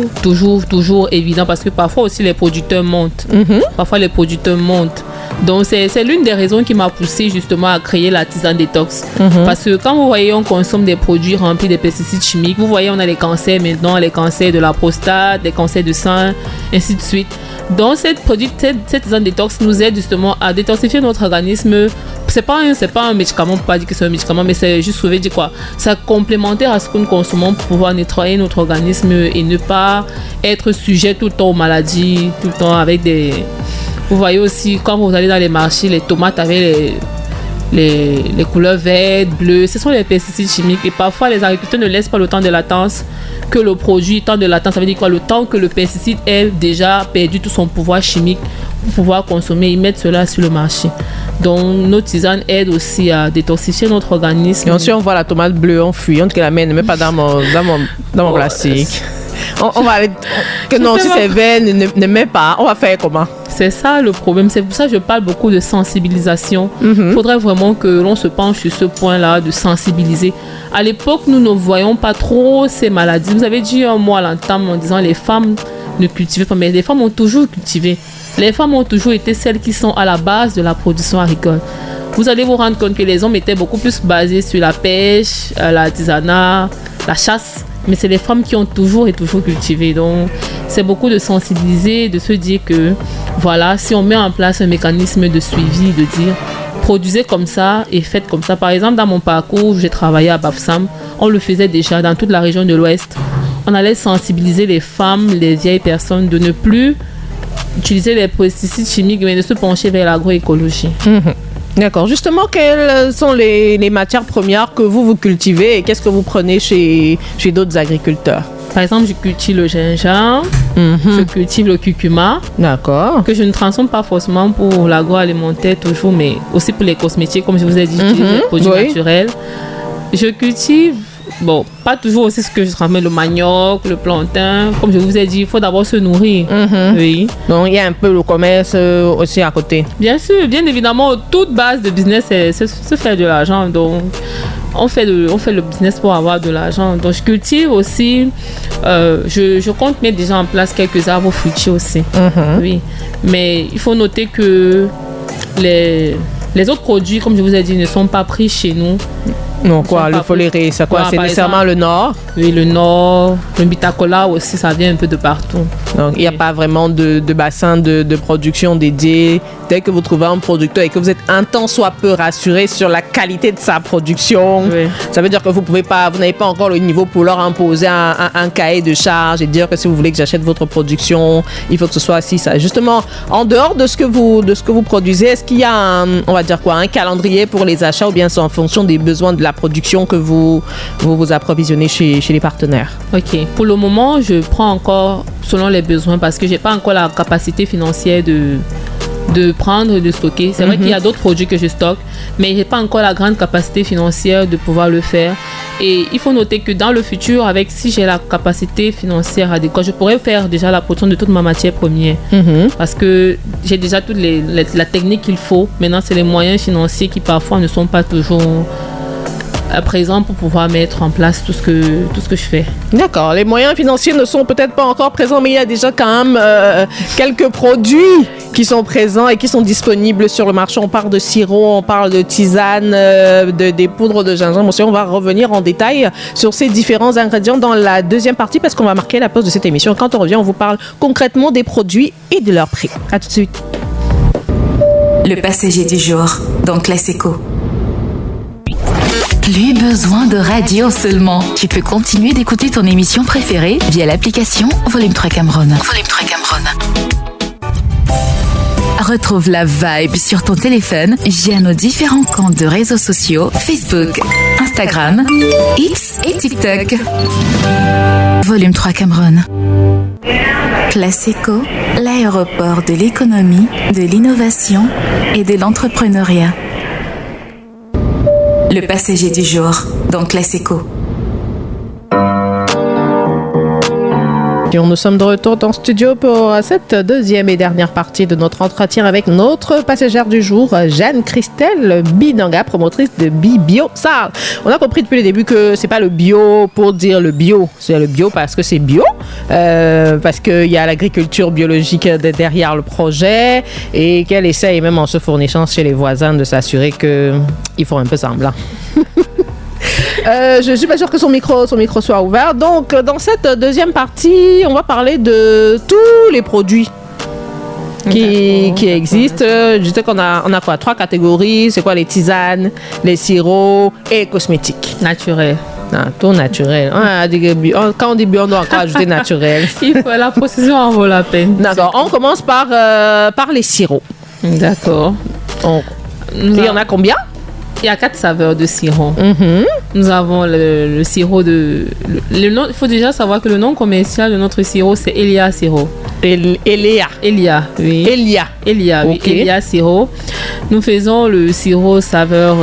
évident, parce que parfois aussi les producteurs montent. Parfois les producteurs montent. Donc c'est l'une des raisons qui m'a poussée justement à créer la tisane détox. Parce que quand vous voyez on consomme des produits remplis de pesticides chimiques, vous voyez on a les cancers maintenant, les cancers de la prostate, les cancers de sein, ainsi de suite. Donc cette tisane détox nous aide justement à détoxifier notre organisme. C'est pas un médicament, on peut pas dire que c'est un médicament, mais c'est juste dire quoi, c'est complémentaire à ce que nous consommons pour pouvoir nettoyer notre organisme et ne pas être sujet tout le temps aux maladies, tout le temps avec des... Vous voyez aussi, quand vous allez dans les marchés, les tomates avec les couleurs vertes, bleues, ce sont les pesticides chimiques. Et parfois, les agriculteurs ne laissent pas le temps de latence que le produit, temps de latence, ça veut dire quoi? Le temps que le pesticide ait déjà perdu tout son pouvoir chimique pour pouvoir consommer, ils mettent cela sur le marché. Donc, nos tisanes aident aussi à détoxifier notre organisme. Et ensuite, on voit la tomate bleue, on fuit, on dit que la main ne met pas dans mon plastique. On va aller... Que non, si c'est vert, ne met pas. On va faire comment? C'est ça le problème. C'est pour ça que je parle beaucoup de sensibilisation. Il faudrait vraiment que l'on se penche sur ce point-là, de sensibiliser. À l'époque, nous ne voyons pas trop ces maladies. Vous avez dit un mot à l'entame en disant les femmes ne cultivaient pas, mais les femmes ont toujours cultivé. Les femmes ont toujours été celles qui sont à la base de la production agricole. Vous allez vous rendre compte que les hommes étaient beaucoup plus basés sur la pêche, l'artisanat, la chasse. Mais c'est les femmes qui ont toujours cultivé. Donc, c'est beaucoup de sensibiliser, de se dire que, voilà, si on met en place un mécanisme de suivi, de dire, produisez comme ça et faites comme ça. Par exemple, dans mon parcours, j'ai travaillé à Bafsam. On le faisait déjà dans toute la région de l'Ouest. On allait sensibiliser les femmes, les vieilles personnes de ne plus utiliser les pesticides chimiques, mais de se pencher vers l'agroécologie. D'accord. Justement, quelles sont les matières premières que vous cultivez et qu'est-ce que vous prenez chez d'autres agriculteurs? Par exemple, je cultive le gingembre, je cultive le curcuma. D'accord. Que je ne transforme pas forcément pour l'agroalimentaire toujours, mais aussi pour les cosmétiques, comme je vous ai dit, les produits naturels. Je cultive, bon, pas toujours aussi ce que je transmets, le manioc, le plantain. Comme je vous ai dit, il faut d'abord se nourrir. Oui. Donc, il y a un peu le commerce aussi à côté. Bien sûr, bien évidemment, toute base de business, c'est se faire de l'argent. Donc, on fait le business pour avoir de l'argent. Donc, je cultive aussi. Je compte mettre déjà en place quelques arbres fruitiers aussi. Oui. Mais il faut noter que les autres produits, comme je vous ai dit, ne sont pas pris chez nous. Non, quoi, le foléré, c'est quoi? C'est nécessairement le nord? Oui, le nord. Le bitacola aussi, ça vient un peu de partout. Donc, il n'y a pas vraiment de bassin de production dédié. Dès que vous trouvez un producteur et que vous êtes un tant soit peu rassuré sur la qualité de sa production, ça veut dire que vous n'avez pas encore le niveau pour leur imposer un cahier de charge et dire que si vous voulez que j'achète votre production, il faut que ce soit assis ça. Justement, en dehors de ce que vous produisez, est-ce qu'il y a un calendrier pour les achats ou bien c'est en fonction des besoins de la production que vous approvisionnez chez les partenaires? Ok. Pour le moment, je prends encore selon les besoins parce que j'ai pas encore la capacité financière de prendre et de stocker. C'est vrai qu'il y a d'autres produits que je stocke, mais j'ai pas encore la grande capacité financière de pouvoir le faire. Et il faut noter que dans le futur, si j'ai la capacité financière adéquate, je pourrais faire déjà la production de toute ma matière première. Parce que j'ai déjà toute la technique qu'il faut. Maintenant, c'est les moyens financiers qui parfois ne sont pas toujours à présent pour pouvoir mettre en place tout ce que je fais. D'accord. Les moyens financiers ne sont peut-être pas encore présents, mais il y a déjà quand même quelques produits qui sont présents et qui sont disponibles sur le marché. On parle de sirop, on parle de tisane, des poudres de gingembre. On va revenir en détail sur ces différents ingrédients dans la deuxième partie parce qu'on va marquer la pause de cette émission. Quand on revient, on vous parle concrètement des produits et de leur prix. À tout de suite. Le passager du jour dans Classico. Plus besoin de radio seulement. Tu peux continuer d'écouter ton émission préférée via l'application Volume 3 Cameroun. Retrouve la vibe sur ton téléphone via nos différents comptes de réseaux sociaux Facebook, Instagram, X et TikTok. Volume 3 Cameroun. Classico, l'aéroport de l'économie, de l'innovation et de l'entrepreneuriat. Le passager du jour dans Classico. Nous sommes de retour dans le studio pour cette deuxième et dernière partie de notre entretien avec notre passagère du jour, Jeanne-Christelle Bidanga, promotrice de Bio Sal. On a compris depuis le début que c'est pas le bio pour dire le bio, c'est le bio parce que c'est bio, parce qu'il y a l'agriculture biologique derrière le projet et qu'elle essaye même en se fournissant chez les voisins de s'assurer qu'ils font un peu semblant. Je ne suis pas sûre que son micro soit ouvert. Donc, dans cette deuxième partie, on va parler de tous les produits qui existent. Je sais qu'on a quoi? 3 catégories. C'est quoi? Les tisanes, les sirops et les cosmétiques. Naturel. Tout naturel. Quand on dit bio, on doit encore ajouter naturel. La procédure en vaut la peine. D'accord. On commence par les sirops. D'accord. Il y en a combien? Il y a 4 saveurs de sirop. Nous avons le sirop de... il faut déjà savoir que le nom commercial de notre sirop, c'est Elia Sirop. Elia, oui. Elia, oui. Okay. Elia Sirop. Nous faisons le sirop saveur...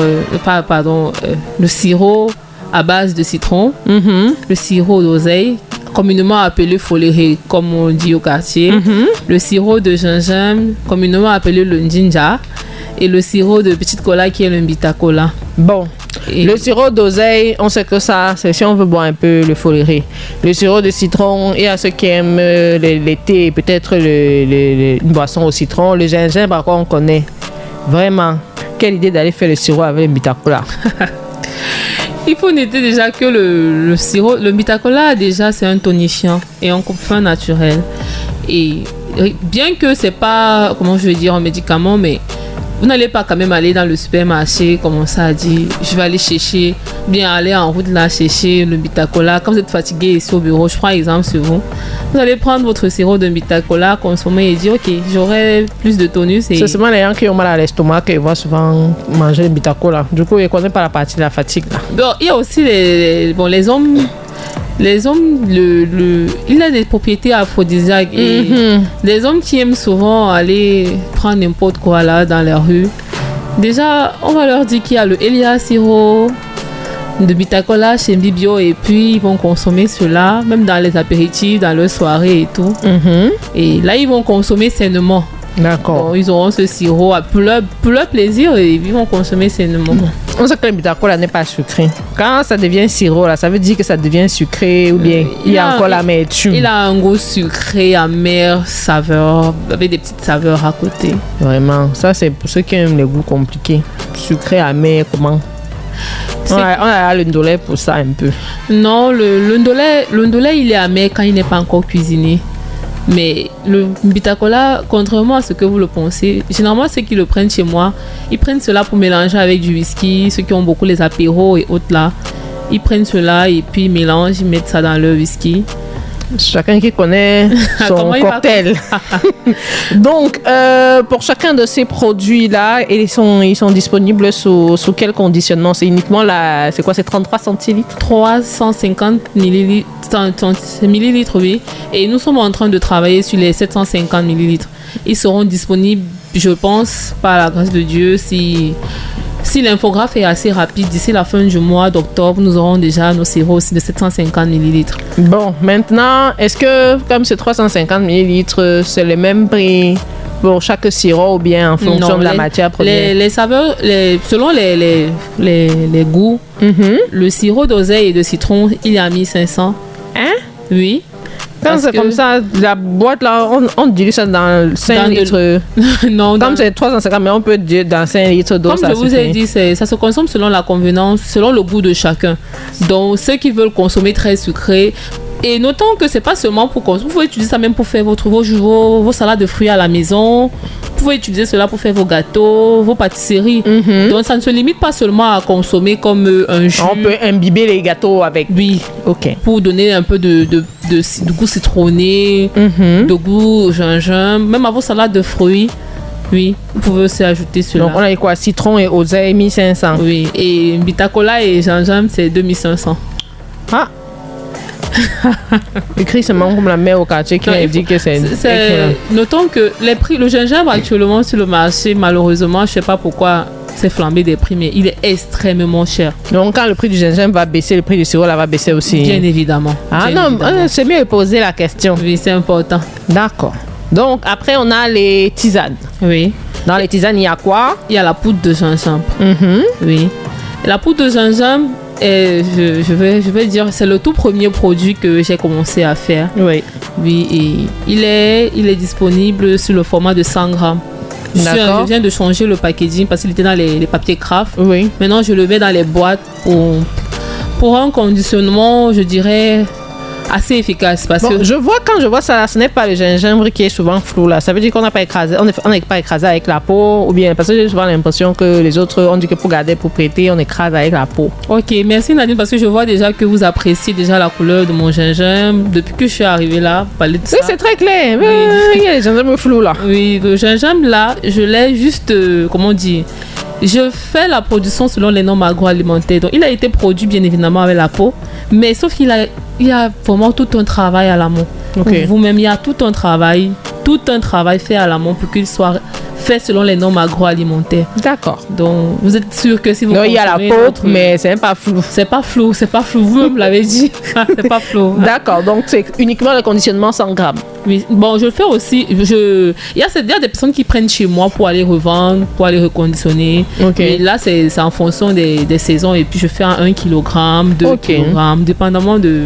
le sirop à base de citron. Le sirop d'oseille, communément appelé foléré, comme on dit au quartier. Le sirop de gingembre, communément appelé le njinja. Et le sirop de petite cola qui est le mbita cola. Bon, le sirop d'oseille, on sait que ça, c'est si on veut boire un peu le foléré. Le sirop de citron, il y a ceux qui aiment les thés, peut-être une boisson au citron. Le gingembre, par contre, on connaît. Vraiment, quelle idée d'aller faire le sirop avec le mbita cola. Il faut noter déjà que le sirop, le mbita cola, déjà, c'est un tonifiant et un coupe-faim naturel. Et bien que c'est pas, comment je vais dire, un médicament, mais vous n'allez pas quand même aller dans le supermarché, commencer à dire, je vais aller chercher, bien aller en route là, chercher le mbita cola. Quand vous êtes fatigué ici au bureau, je prends exemple sur vous. Vous allez prendre votre sirop de mbita cola, consommer et dire, ok, j'aurai plus de tonus. Et... C'est seulement les gens qui ont mal à l'estomac qui vont souvent manger le mbita cola. Du coup, ils ne connaissent pas la partie de la fatigue là. Bon, il y a aussi les hommes. Les hommes, il a des propriétés aphrodisiaques et les hommes qui aiment souvent aller prendre n'importe quoi là dans la rue. Déjà, on va leur dire qu'il y a le Elia Sirop de mbita cola chez Mbibio et puis ils vont consommer cela même dans les apéritifs, dans leur soirée et tout. Et là, ils vont consommer sainement. D'accord. Bon, ils auront ce sirop pour leur plaisir et ils vont consommer sainement. On sait que le mbita cola n'est pas sucré. Quand ça devient sirop, là, ça veut dire que ça devient sucré ou bien il y a encore l'amertume. Il a un goût sucré, amer, saveur, avec des petites saveurs à côté. Vraiment, ça c'est pour ceux qui aiment les goûts compliqués. Sucré, amer, comment? On a le ndolé pour ça un peu. Non, le ndolé, il est amer quand il n'est pas encore cuisiné. Mais le mbita cola, contrairement à ce que vous le pensez, généralement ceux qui le prennent chez moi, ils prennent cela pour mélanger avec du whisky. Ceux qui ont beaucoup les apéros et autres là, ils prennent cela et puis ils mélangent, ils mettent ça dans leur whisky. Chacun qui connaît son cocktail. Donc, pour chacun de ces produits-là, ils sont disponibles sous quel conditionnement? C'est uniquement c'est quoi? C'est 33 centilitres? 350 millilitres, oui. Et nous sommes en train de travailler sur les 750 millilitres. Ils seront disponibles, je pense, par la grâce de Dieu, si si l'infographe est assez rapide, d'ici la fin du mois d'octobre, nous aurons déjà nos sirops aussi de 750 ml. Bon, maintenant, est-ce que comme c'est 350 ml, c'est le même prix pour chaque sirop ou bien en fonction de la matière première? Les saveurs, selon les goûts, le sirop d'oseille et de citron, il est à 1500. Hein? Oui. Quand c'est comme ça, la boîte là, on dilue ça dans 5 litres. Non, comme c'est 350, mais on peut dire dans 5 litres d'eau. Comme je vous ai dit, ça se consomme selon la convenance, selon le goût de chacun. Donc, ceux qui veulent consommer très sucré, et notons que c'est pas seulement pour consommer. Vous pouvez utiliser ça même pour faire vos salades de fruits à la maison. Vous pouvez utiliser cela pour faire vos gâteaux, vos pâtisseries. Donc, ça ne se limite pas seulement à consommer comme un jus. On peut imbiber les gâteaux avec. Oui. Ok. Pour donner un peu de goût citronné, de goût gingembre, même à vos salades de fruits. Oui, vous pouvez aussi ajouter cela. Donc, on a quoi? Citron et oseille, 1500. Oui. Et Bitacola et gingembre, c'est 2500. Ah! Écrit seulement comme la mère au quartier qui a dit que c'est notons que les prix, le gingembre actuellement sur le marché, malheureusement, je ne sais pas pourquoi c'est flambé des prix, mais il est extrêmement cher. Donc quand le prix du gingembre va baisser, le prix du sirop là va baisser aussi. Bien évidemment. Ah bien non, évidemment. C'est mieux de poser la question. Oui, c'est important. D'accord. Donc après on a les tisanes. Oui. Dans les tisanes il y a quoi? Il y a la poudre de gingembre. Oui. Et la poudre de gingembre, je vais dire, c'est le tout premier produit que j'ai commencé à faire. Oui. Oui, et il est disponible sur le format de 100 grammes. Je viens de changer le packaging parce qu'il était dans les papiers craft. Oui. Maintenant, je le mets dans les boîtes pour un conditionnement, je dirais, assez efficace. Parce que quand je vois ça là, ce n'est pas le gingembre qui est souvent flou là. Ça veut dire qu'on n'a pas écrasé, on n'est pas écrasé avec la peau, ou bien parce que j'ai souvent l'impression que les autres on dit que pour garder, pour prêter, on écrase avec la peau. Ok, merci Nadine, parce que je vois déjà que vous appréciez déjà la couleur de mon gingembre. Depuis que je suis arrivée là, parler de ça. Oui, c'est très clair. Oui. Il y a les gingembre flou là. Oui, le gingembre là, je l'ai juste, comment dire, je fais la production selon les normes agroalimentaires. Donc, il a été produit bien évidemment avec la peau, mais sauf qu'il y a vraiment tout un travail à l'amont. Okay. Vous-même, il y a tout un travail fait à l'amont pour qu'il soit fait selon les normes agroalimentaires. D'accord. Donc, vous êtes sûr que si vous il y a la peau, mais c'est pas flou. C'est pas flou. Vous-même l'avez dit. C'est pas flou. D'accord. Donc, c'est uniquement le conditionnement 100 grammes. Oui. Bon, je le fais aussi. Il y a des personnes qui prennent chez moi pour aller revendre, pour aller reconditionner. Okay. Et là, c'est en fonction des saisons. Et puis, je fais 1 kg, 2 kg, dépendamment de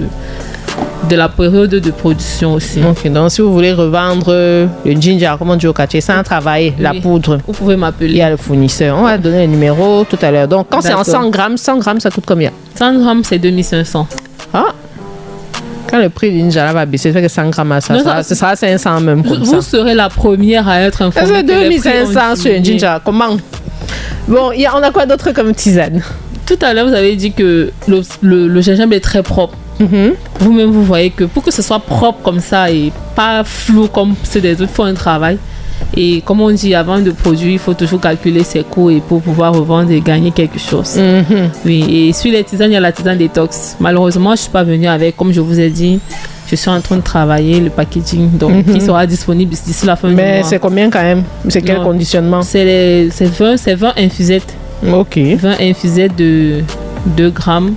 la période de production aussi. Ok, donc si vous voulez revendre le ginger, comment on dit au quartier, sans travailler, la poudre, vous pouvez m'appeler. Il y a le fournisseur. On va donner le numéro tout à l'heure. Donc, quand c'est en 100 grammes, ça coûte combien? 100 grammes, c'est 2500. Ah! Quand le prix du ginger va baisser, ça fait que 100 grammes, ce sera 500 même. Vous serez la première à être informée. C'est 2500 sur le ginger. Comment? Bon, on a quoi d'autre comme tisane? Tout à l'heure, vous avez dit que le gingembre est très propre. Vous-même, vous voyez que pour que ce soit propre comme ça et pas flou comme ceux des autres, il faut un travail. Et comme on dit, avant de produire, il faut toujours calculer ses coûts et pour pouvoir revendre et gagner quelque chose. Oui, et sur les tisanes, il y a la tisane détox. Malheureusement, je ne suis pas venue avec, comme je vous ai dit, je suis en train de travailler le packaging, donc qui sera disponible d'ici la fin du mois. Mais c'est combien quand même? C'est quel conditionnement? C'est 20 infusettes. Ok. 20 infusettes de 2 grammes.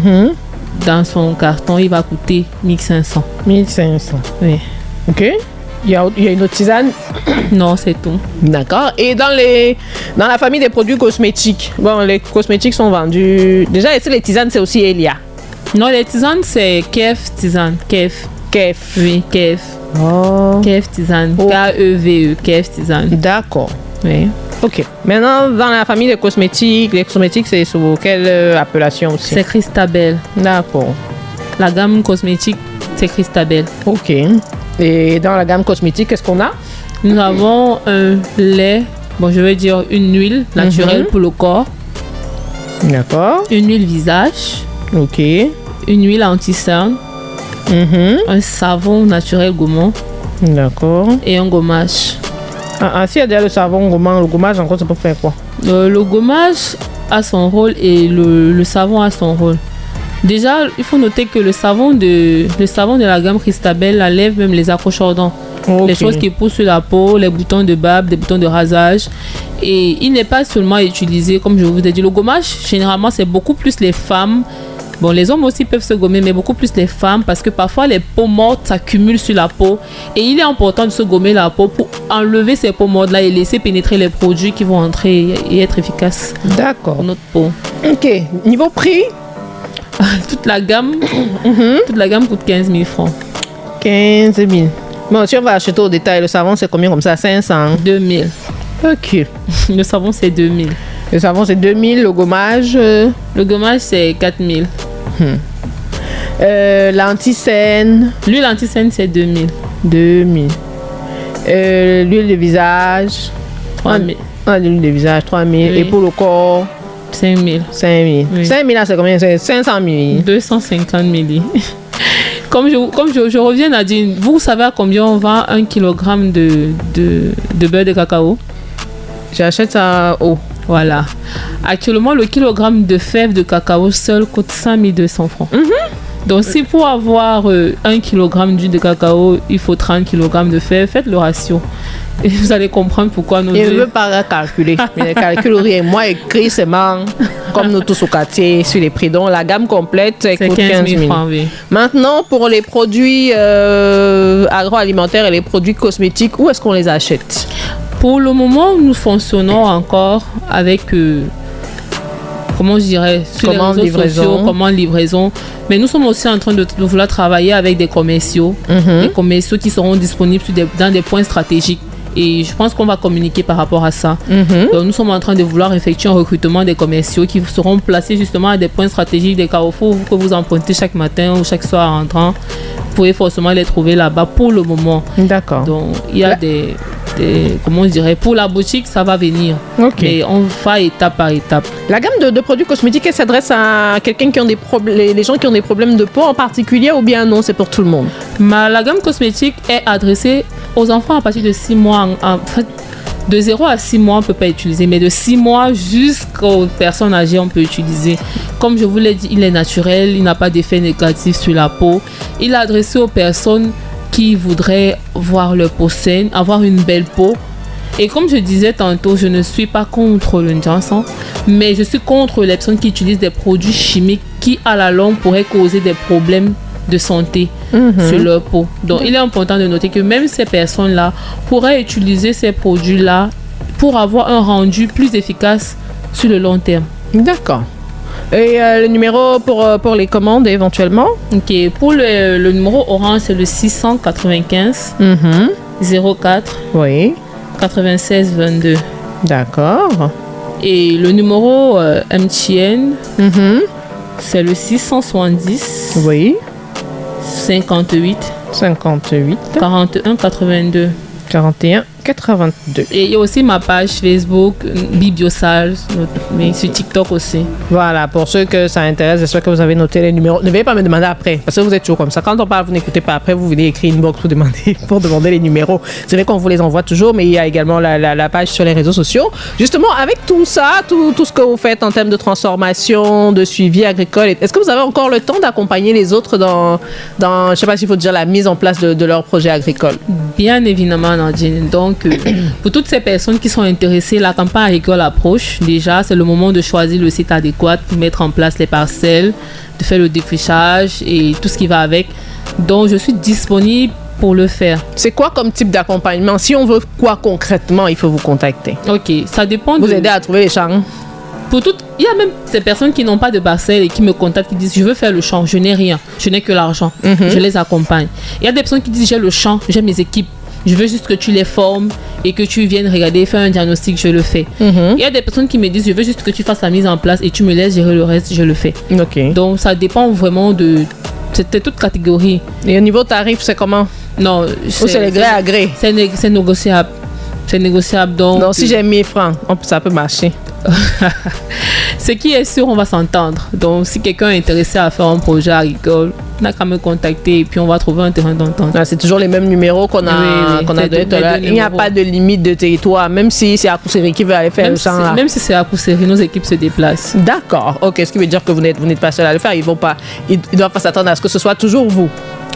Dans son carton, il va coûter 1500. 1500. Oui. Ok. Il y a une autre tisane? Non, c'est tout. D'accord. Et dans la famille des produits cosmétiques, bon, les cosmétiques sont vendus. Déjà, est-ce que les tisanes, c'est aussi Elia? Non, les tisanes, c'est Kef tisane. Kef. Oui, Kef. Oh. Kef tisane. K-E-V-E. Kef tisane. D'accord. Oui. Ok. Maintenant, dans la famille des cosmétiques, c'est sous quelle appellation aussi? C'est Christabel. D'accord. La gamme cosmétique, c'est Christabel. Ok. Et dans la gamme cosmétique, qu'est-ce qu'on a? Nous avons un lait, je vais dire une huile naturelle pour le corps. D'accord. Une huile visage. Ok. Une huile anti-cerne. Un savon naturel gommant. D'accord. Et un gommage. S'il y a déjà le savon gommant, le gommage encore, ça peut faire quoi? Le gommage a son rôle et le savon a son rôle. Déjà, il faut noter que le savon de la gamme Christabel lève même les accrocheurs dents. Les choses qui poussent sur la peau, les boutons de barbe, des boutons de rasage. Et il n'est pas seulement utilisé, comme je vous ai dit, le gommage, généralement, c'est beaucoup plus les femmes. Bon, les hommes aussi peuvent se gommer, mais beaucoup plus les femmes, parce que parfois les peaux mortes s'accumulent sur la peau. Et il est important de se gommer la peau pour enlever ces peaux mortes-là et laisser pénétrer les produits qui vont entrer et être efficaces. D'accord. Pour notre peau. Ok. Niveau prix? Toute la gamme coûte 15 000 francs. 15 000. Bon, si on va acheter au détail, le savon, c'est combien comme ça? 500? 2000. Ok. Le savon, c'est 2000. Le savon, c'est 2000. Le gommage? Le gommage, c'est 4000. L'anti-scène? L'huile anti-scène, c'est 2000. 2000. L'huile de visage? 3000. L'huile de visage, 3000. Oui. Et pour le corps? 5000. 5000. Oui. 5000, là, c'est combien? C'est 500 000. 250 milli. Comme je reviens, Nadine, vous savez à combien on vend 1 kg de beurre de cacao? J'achète ça au... Voilà. Actuellement, le kilogramme de fèves de cacao seul coûte 5200 francs. Donc, si pour avoir 1 kg d'huile de cacao, il faut 30 kg de fèves, faites le ratio. Et vous allez comprendre pourquoi nous... Je ne veux pas calculer. Mais les calculs, rien. Moi, écrit seulement, comme nous tous au quartier, sur les prix. Donc, la gamme complète, ça coûte 15 000 francs, oui. Maintenant, pour les produits agroalimentaires et les produits cosmétiques, où est-ce qu'on les achète? Pour le moment, nous fonctionnons encore avec... comment je dirais, sur les réseaux sociaux, commande livraison. Mais nous sommes aussi en train de vouloir travailler avec des commerciaux, des commerciaux qui seront disponibles dans des points stratégiques. Et je pense qu'on va communiquer par rapport à ça. Donc nous sommes en train de vouloir effectuer un recrutement des commerciaux qui seront placés justement à des points stratégiques, des carrefours que vous empruntez chaque matin ou chaque soir en rentrant. Vous pouvez forcément les trouver là-bas pour le moment. D'accord. Donc il y a des comment je dirais, pour la boutique, ça va venir. Mais on va étape par étape. La gamme de produits cosmétiques, elle s'adresse à quelqu'un qui ont des problèmes, les gens qui ont des problèmes de peau en particulier, ou bien non, c'est pour tout le monde? La gamme cosmétique est adressée aux enfants à partir de 6 mois. En fait, de 0 à 6 mois, on ne peut pas utiliser, mais de 6 mois jusqu'aux personnes âgées, on peut utiliser. Comme je vous l'ai dit, il est naturel, il n'a pas d'effet négatif sur la peau. Il est adressé aux personnes qui voudraient voir leur peau saine, avoir une belle peau. Et comme je disais tantôt, je ne suis pas contre le Johnson, mais je suis contre les personnes qui utilisent des produits chimiques qui, à la longue, pourraient causer des problèmes de santé sur leur peau. Donc, il est important de noter que même ces personnes-là pourraient utiliser ces produits-là pour avoir un rendu plus efficace sur le long terme. D'accord. Et le numéro pour les commandes éventuellement? Ok, pour le numéro orange, c'est le 695 04 oui. 96 22. D'accord. Et le numéro MTN, c'est le 670 oui. 58 41 82. 41 82. Et il y a aussi ma page Facebook, Bibiosal, mais sur TikTok aussi. Voilà, pour ceux que ça intéresse, j'espère que vous avez noté les numéros. Ne veuillez pas me demander après, parce que vous êtes toujours comme ça. Quand on parle, vous n'écoutez pas après, vous venez écrire une box pour demander les numéros. C'est vrai qu'on vous les envoie toujours, mais il y a également la page sur les réseaux sociaux. Justement, avec tout ça, tout ce que vous faites en termes de transformation, de suivi agricole, est-ce que vous avez encore le temps d'accompagner les autres dans je ne sais pas s'il faut dire la mise en place de leurs projets agricoles? Bien évidemment, Nadine. Donc, pour toutes ces personnes qui sont intéressées, la campagne agricole approche. Déjà, c'est le moment de choisir le site adéquat pour mettre en place les parcelles, de faire le défrichage et tout ce qui va avec. Donc, je suis disponible pour le faire. C'est quoi comme type d'accompagnement? Si on veut quoi concrètement, il faut vous contacter. Ok, ça dépend. Vous aider à trouver les champs? Il y a même ces personnes qui n'ont pas de parcelles et qui me contactent, qui disent je veux faire le champ, je n'ai rien, je n'ai que l'argent, je les accompagne. Il y a des personnes qui disent j'ai le champ, j'ai mes équipes, je veux juste que tu les formes et que tu viennes regarder, faire un diagnostic, je le fais. Il y a des personnes qui me disent je veux juste que tu fasses la mise en place et tu me laisses gérer le reste, je le fais. Donc ça dépend vraiment de... C'était toute catégorie. Et au niveau tarif, c'est comment? Non, c'est le gré à gré. C'est négociable. C'est négociable. Donc, non, si j'ai 1000 francs, ça peut marcher. Ce qui est sûr, on va s'entendre. Donc, si quelqu'un est intéressé à faire un projet agricole, on n'a qu'à me contacter et puis on va trouver un terrain d'entente. C'est toujours les mêmes numéros qu'on a donnés tout à l'heure. Il n'y a pas de limite de territoire, même si c'est Akousseri qui veut aller faire le champ. Même si c'est Akousseri, nos équipes se déplacent. D'accord. Ok, ce qui veut dire que vous n'êtes pas seul à le faire. Ils doivent pas s'attendre à ce que ce soit toujours vous.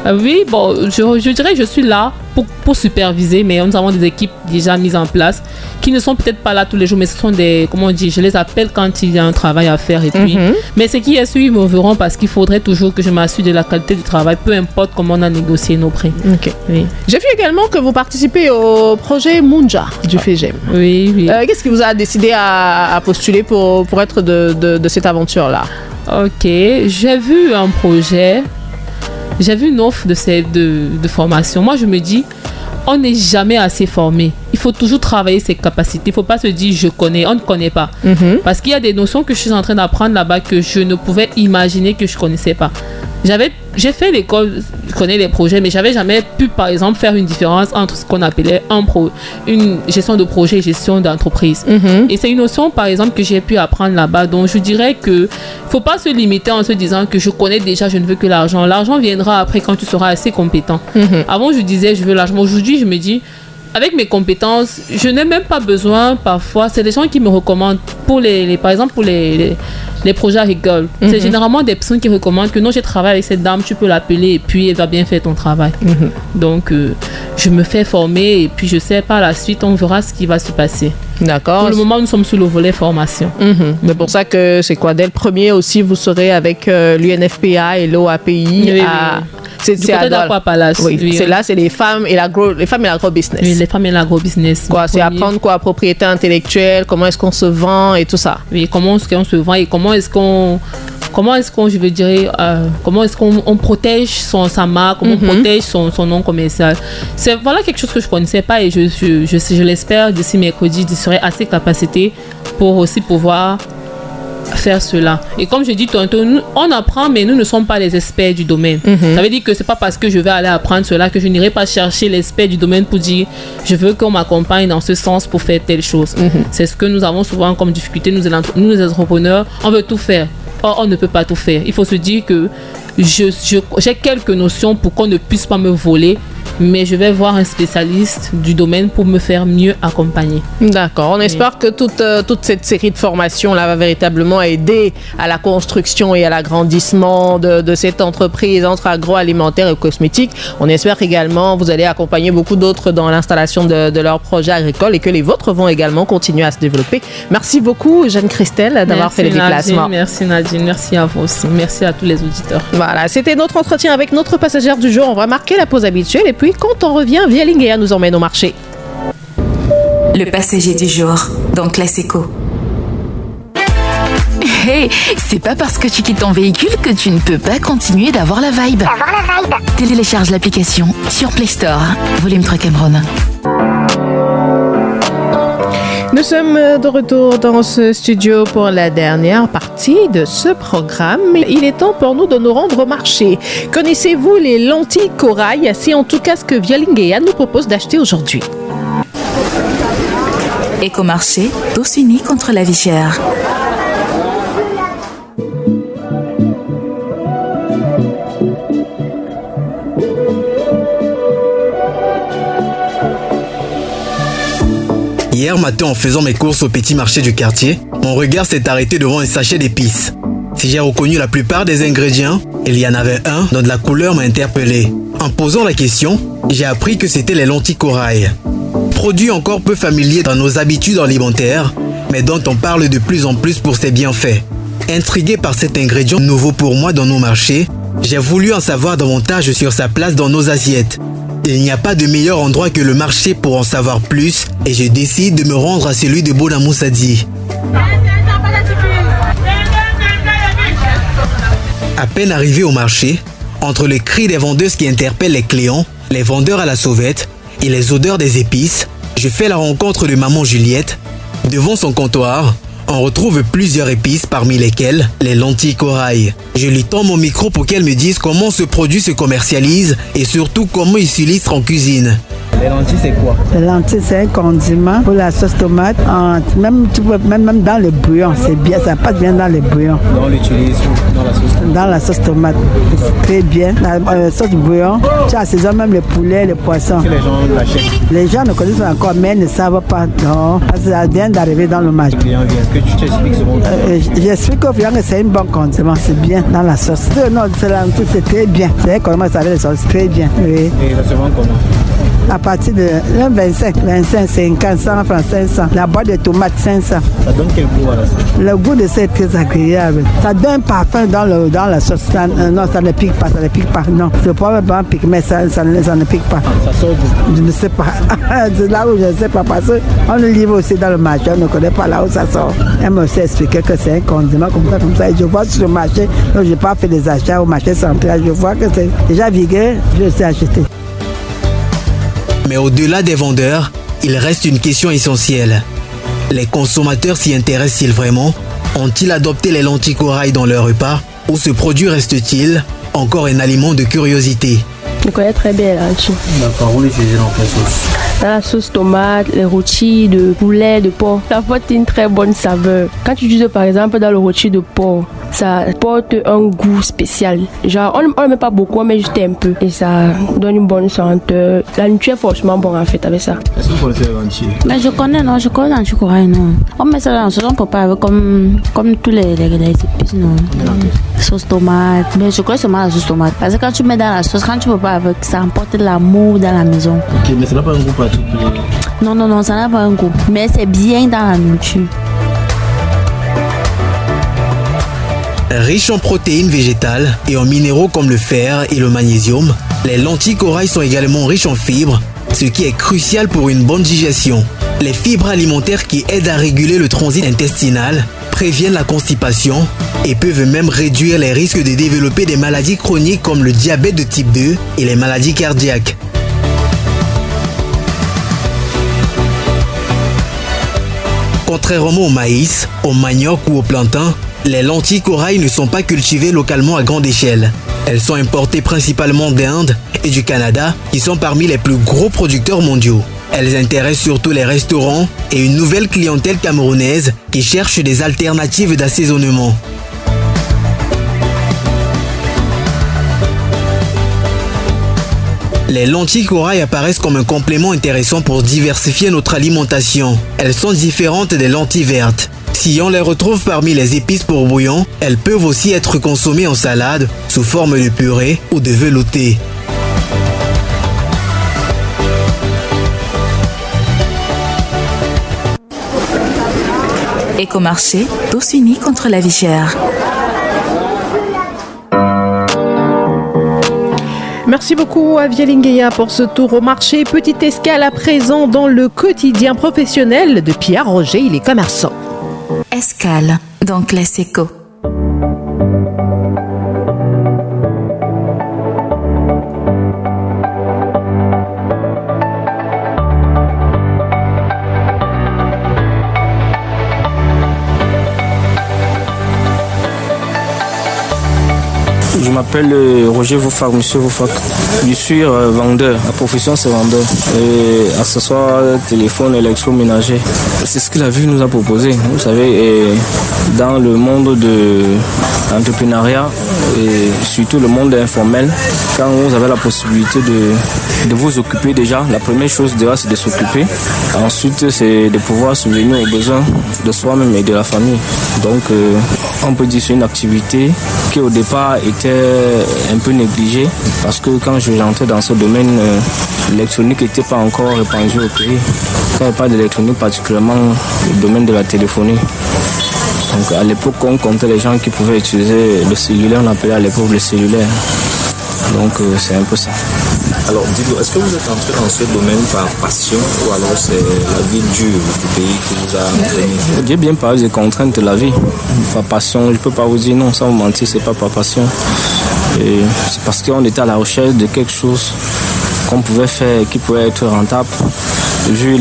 Oui, bon, je dirais que je suis là pour superviser, mais nous avons des équipes déjà mises en place qui ne sont peut-être pas là tous les jours, mais ce sont des, comment on dit, je les appelle quand il y a un travail à faire et puis. Mais ce qui est sûr, ils me verront parce qu'il faudrait toujours que je m'assure de la qualité du travail, peu importe comment on a négocié nos prix. Ok. Oui. J'ai vu également que vous participez au projet Munja du FEGEM. Oui, oui. Qu'est-ce qui vous a décidé à postuler pour être de cette aventure-là? Ok, j'ai vu un projet, j'ai vu une offre de formation. Moi, je me dis, on n'est jamais assez formé. Il faut toujours travailler ses capacités. Il ne faut pas se dire, je connais. On ne connaît pas. Parce qu'il y a des notions que je suis en train d'apprendre là-bas que je ne pouvais imaginer que je ne connaissais pas. J'ai fait l'école, je connais les projets, mais j'avais jamais pu, par exemple, faire une différence entre ce qu'on appelait une gestion de projet et gestion d'entreprise. Et c'est une notion, par exemple, que j'ai pu apprendre là-bas. Donc, je dirais que faut pas se limiter en se disant que je connais déjà, je ne veux que l'argent. L'argent viendra après quand tu seras assez compétent. Avant, je disais, je veux l'argent. Aujourd'hui, je me dis, avec mes compétences, je n'ai même pas besoin, parfois, c'est des gens qui me recommandent, par exemple, pour les projets agricoles. C'est généralement des personnes qui recommandent que non, j'ai travaillé avec cette dame, tu peux l'appeler et puis elle va bien faire ton travail. Donc, je me fais former et puis je sais par la suite, on verra ce qui va se passer. D'accord. Pour le moment, nous sommes sur le volet formation. C'est pour ça que c'est quoi? Dès le premier aussi, vous serez avec l'UNFPA et l'OAPI à... C'est du côté d'Aquapalace. Oui, c'est là, c'est les femmes et l'agro-business. Oui, les femmes et l'agro-business. Quoi, c'est apprendre quoi, propriété intellectuelle, comment est-ce qu'on se vend et tout ça. Oui, comment est-ce qu'on se vend et comment est-ce qu'on protège sa marque, comment on protège son nom commercial. C'est voilà quelque chose que je connaissais pas et je l'espère d'ici mercredi, je serai assez capacité pour aussi pouvoir faire cela. Et comme je dis tantôt, on apprend, mais nous ne sommes pas les experts du domaine. Ça veut dire que c'est pas parce que je vais aller apprendre cela que je n'irai pas chercher l'expert du domaine pour dire je veux qu'on m'accompagne dans ce sens pour faire telle chose. C'est ce que nous avons souvent comme difficulté, nous les entrepreneurs, on veut tout faire. Or, on ne peut pas tout faire. Il faut se dire que j'ai quelques notions pour qu'on ne puisse pas me voler, mais je vais voir un spécialiste du domaine pour me faire mieux accompagner. D'accord. On espère que toute cette série de formations là va véritablement aider à la construction et à l'agrandissement de cette entreprise entre agroalimentaire et cosmétique. On espère également que vous allez accompagner beaucoup d'autres dans l'installation de leurs projets agricoles et que les vôtres vont également continuer à se développer. Merci beaucoup, Jeanne-Christelle, d'avoir fait le déplacement. Merci Nadine, merci à vous aussi. Merci à tous les auditeurs. Voilà, c'était notre entretien avec notre passagère du jour. On va marquer la pause habituelle et puis quand on revient, Vialingea nous emmène au marché. Le passager du jour dans Classico. Hey, c'est pas parce que tu quittes ton véhicule que tu ne peux pas continuer d'avoir la vibe. Télécharge l'application sur Play Store. Volume 3 Cameroun. Nous sommes de retour dans ce studio pour la dernière partie de ce programme. Il est temps pour nous de nous rendre au marché. Connaissez-vous les lentilles corail? C'est en tout cas ce que Vialingea nous propose d'acheter aujourd'hui. Écomarché, tous unis contre la vie chère. Hier matin, en faisant mes courses au petit marché du quartier, mon regard s'est arrêté devant un sachet d'épices. Si j'ai reconnu la plupart des ingrédients, il y en avait un dont la couleur m'a interpellé. En posant la question, j'ai appris que c'était les lentilles corail. Produit encore peu familier dans nos habitudes alimentaires, mais dont on parle de plus en plus pour ses bienfaits. Intrigué par cet ingrédient nouveau pour moi dans nos marchés, j'ai voulu en savoir davantage sur sa place dans nos assiettes. Il n'y a pas de meilleur endroit que le marché pour en savoir plus et je décide de me rendre à celui de Bonamoussadi. À peine arrivé au marché, entre les cris des vendeuses qui interpellent les clients, les vendeurs à la sauvette et les odeurs des épices, je fais la rencontre de maman Juliette. Devant son comptoir, on retrouve plusieurs épices parmi lesquelles les lentilles corail. Je lui tends mon micro pour qu'elle me dise comment ce produit se commercialise et surtout comment il s'illustre en cuisine. Les lentilles, c'est quoi? Les lentilles, c'est un condiment pour la sauce tomate. Même dans le bouillon, c'est bien, ça passe bien dans le bouillon. On l'utilise dans la sauce tomate? Dans la sauce tomate, c'est très bien. La sauce bouillon, tu assaisonnes même le poulet, le poisson. Si les gens l'achètent? Les gens ne connaissent pas encore, mais ne savent pas. Non, parce que ça vient d'arriver dans le marché. Est-ce que tu t'expliques ce mot? J'explique au client que c'est un bon condiment, c'est bien dans la sauce. Non, c'est très bien. C'est comment ça va les sauces, très bien. Oui. Et ça se vend comment? À partir de 25, 50, 100 francs, 500. La boîte de tomates, 500. Ça donne quel goût à la sauce? Le goût de ça est très agréable. Ça donne un parfum dans la sauce. Non, ça ne pique pas, Non, c'est pas vraiment pique, mais ça ne pique pas. Ça sort d'où? Je ne sais pas. C'est là où je ne sais pas, parce qu'on le livre aussi dans le marché, on ne connaît pas là où ça sort. Elle me sait expliquer que c'est un condiment comme ça. Et je vois sur le marché, donc je n'ai pas fait des achats au marché central. Je vois que c'est déjà vigueur, je sais acheter. Mais au-delà des vendeurs, il reste une question essentielle. Les consommateurs s'y intéressent-ils vraiment? Ont-ils adopté les lentilles corail dans leur repas? Ou ce produit reste-t-il encore un aliment de curiosité? Je connais très bien les lentilles. D'accord, vous l'utilisez dans quelle sauce? Dans la sauce tomate, les rôtis de poulet, de porc. Ça apporte une très bonne saveur. Quand tu utilises par exemple dans le rôti de porc, ça apporte un goût spécial. Genre, on ne met pas beaucoup, on met juste un peu. Et ça donne une bonne senteur. La nourriture est franchement bonne en fait avec ça. Est-ce que vous connaissez les lentilles? Mais je connais lentilles corail, non. On met ça dans la sauce, on prépare comme tous les épices, non. Sauce tomate. Mais je connais seulement la sauce tomate. Parce que quand tu mets dans la sauce, quand tu prépares avec, ça emporte de l'amour dans la maison. Ok, mais ça n'a pas un goût particulier? Non, ça n'a pas un goût. Mais c'est bien dans la nourriture. Riches en protéines végétales et en minéraux comme le fer et le magnésium, les lentilles corail sont également riches en fibres, ce qui est crucial pour une bonne digestion. Les fibres alimentaires qui aident à réguler le transit intestinal, préviennent la constipation et peuvent même réduire les risques de développer des maladies chroniques comme le diabète de type 2 et les maladies cardiaques. Contrairement au maïs, au manioc ou au plantain, les lentilles corail ne sont pas cultivées localement à grande échelle. Elles sont importées principalement d'Inde et du Canada, qui sont parmi les plus gros producteurs mondiaux. Elles intéressent surtout les restaurants et une nouvelle clientèle camerounaise qui cherche des alternatives d'assaisonnement. Les lentilles corail apparaissent comme un complément intéressant pour diversifier notre alimentation. Elles sont différentes des lentilles vertes. Si on les retrouve parmi les épices pour bouillon, elles peuvent aussi être consommées en salade, sous forme de purée ou de velouté. Écomarché, tous unis contre la vie chère. Merci beaucoup à Vielingueya pour ce tour au marché. Petite escale à présent dans le quotidien professionnel de Pierre Roger, il est commerçant. Escale dans Classe Éco. Je m'appelle Roger Voufak, monsieur Voufak. Je suis vendeur, la profession c'est vendeur. Et accessoires, téléphone, électroménager. C'est ce que la vie nous a proposé. Vous savez, dans le monde de l'entrepreneuriat, et surtout le monde informel, quand vous avez la possibilité de vous occuper déjà, la première chose déjà c'est de s'occuper. Ensuite c'est de pouvoir subvenir aux besoins de soi-même et de la famille. Donc on peut dire que c'est une activité qui au départ était un peu négligée parce que quand je rentrais dans ce domaine, l'électronique n'était pas encore répandue au pays. Quand il n'y a pas d'électronique, particulièrement le domaine de la téléphonie. Donc à l'époque, on comptait les gens qui pouvaient utiliser le cellulaire, on appelait à l'époque le cellulaire. Donc c'est un peu ça. Alors dites-moi, est-ce que vous êtes entré dans ce domaine par passion ou alors c'est la vie dure du pays qui vous a entraîné? J'ai bien parlé des contraintes de la vie. Par passion, je ne peux pas vous dire non, sans vous mentir, c'est pas par passion. Et c'est parce qu'on était à la recherche de quelque chose qu'on pouvait faire qui pouvait être rentable. Vu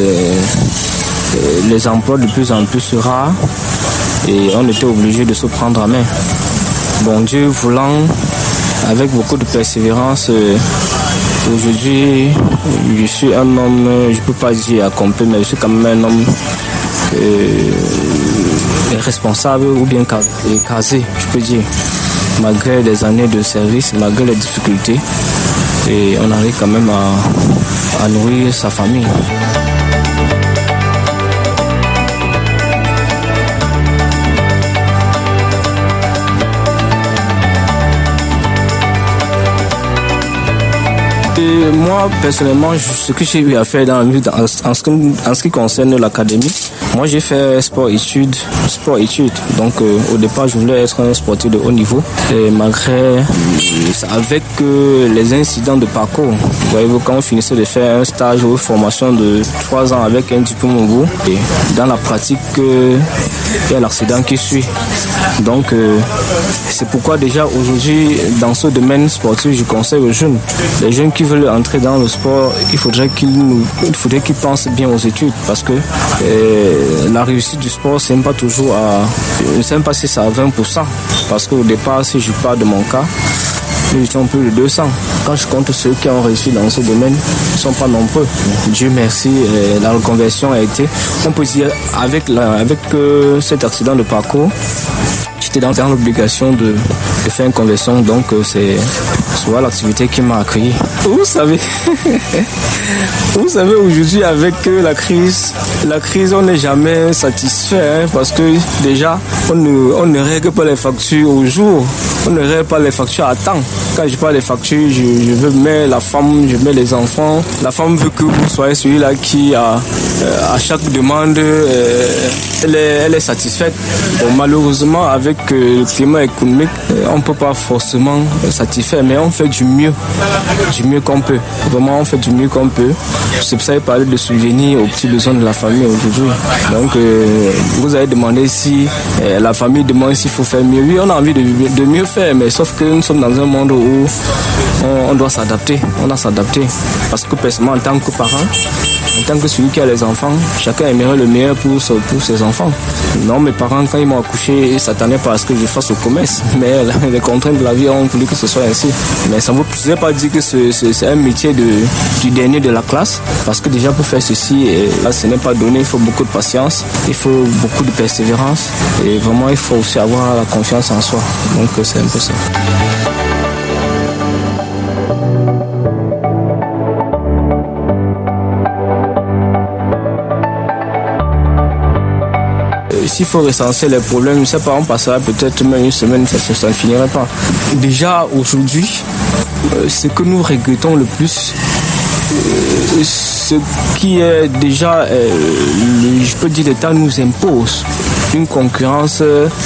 les emplois de plus en plus rares et on était obligé de se prendre en main. Bon Dieu voulant, avec beaucoup de persévérance, Aujourd'hui, je suis un homme, je ne peux pas dire accompli, mais je suis quand même un homme responsable ou bien casé, je peux dire. Malgré les années de service, malgré les difficultés, et on arrive quand même à nourrir sa famille. Et moi, personnellement, ce que j'ai eu à faire dans la vie, en ce qui concerne l'académie, moi j'ai fait sport-études. Donc au départ, je voulais être un sportif de haut niveau. Et malgré, avec les incidents de parcours, voyez-vous, quand on finissait de faire un stage ou une formation de 3 ans avec un diplôme au bout, et dans la pratique, il y a l'accident qui suit. Donc c'est pourquoi déjà aujourd'hui, dans ce domaine sportif, je conseille aux jeunes, les jeunes qui veulent entrer dans le sport, il faudrait qu'ils pensent bien aux études, parce que la réussite du sport, c'est pas toujours je ne sais pas si c'est à 20%, parce qu'au départ, si je parle de mon cas, nous étions plus de 200. Quand je compte ceux qui ont réussi dans ce domaine, ils ne sont pas nombreux. Dieu merci, la reconversion a été, on peut dire, avec cet accident de parcours, j'étais dans l'obligation de faire une conversion, donc c'est souvent l'activité qui m'a accueilli. Vous savez, aujourd'hui avec la crise, on n'est jamais satisfait, parce que déjà, on ne règle pas les factures au jour, on ne règle pas les factures à temps. Quand je parle des factures, je veux mettre la femme, je mets les enfants. La femme veut que vous soyez celui-là qui, à chaque demande, elle est satisfaite. Bon, malheureusement, avec le climat économique, on ne peut pas forcément satisfaire, mais on fait du mieux qu'on peut. Vraiment, on fait du mieux qu'on peut. C'est pour ça que je parlais de subvenir aux petits besoins de la famille aujourd'hui. Donc, vous avez demandé si la famille demande s'il faut faire mieux. Oui, on a envie de mieux faire, mais sauf que nous sommes dans un monde où on doit s'adapter. On doit s'adapter. Parce que personnellement, en tant que parent, en tant que celui qui a les enfants, chacun aimerait le meilleur pour ses enfants. Non, mes parents, quand ils m'ont accouché, ils s'attendaient pas à ce que je fasse au commerce. Mais les contraintes de la vie ont voulu que ce soit ainsi. Mais ça ne veut pas dire que c'est un métier du dernier de la classe. Parce que déjà, pour faire ceci, là, ce n'est pas donné. Il faut beaucoup de patience, il faut beaucoup de persévérance. Et vraiment, il faut aussi avoir la confiance en soi. Donc, c'est un peu ça. S'il faut recenser les problèmes, je ne sais pas, on passera peut-être même une semaine, ça ne finirait pas. Déjà aujourd'hui, ce que nous regrettons le plus, ce qui est déjà, je peux dire, l'État nous impose une concurrence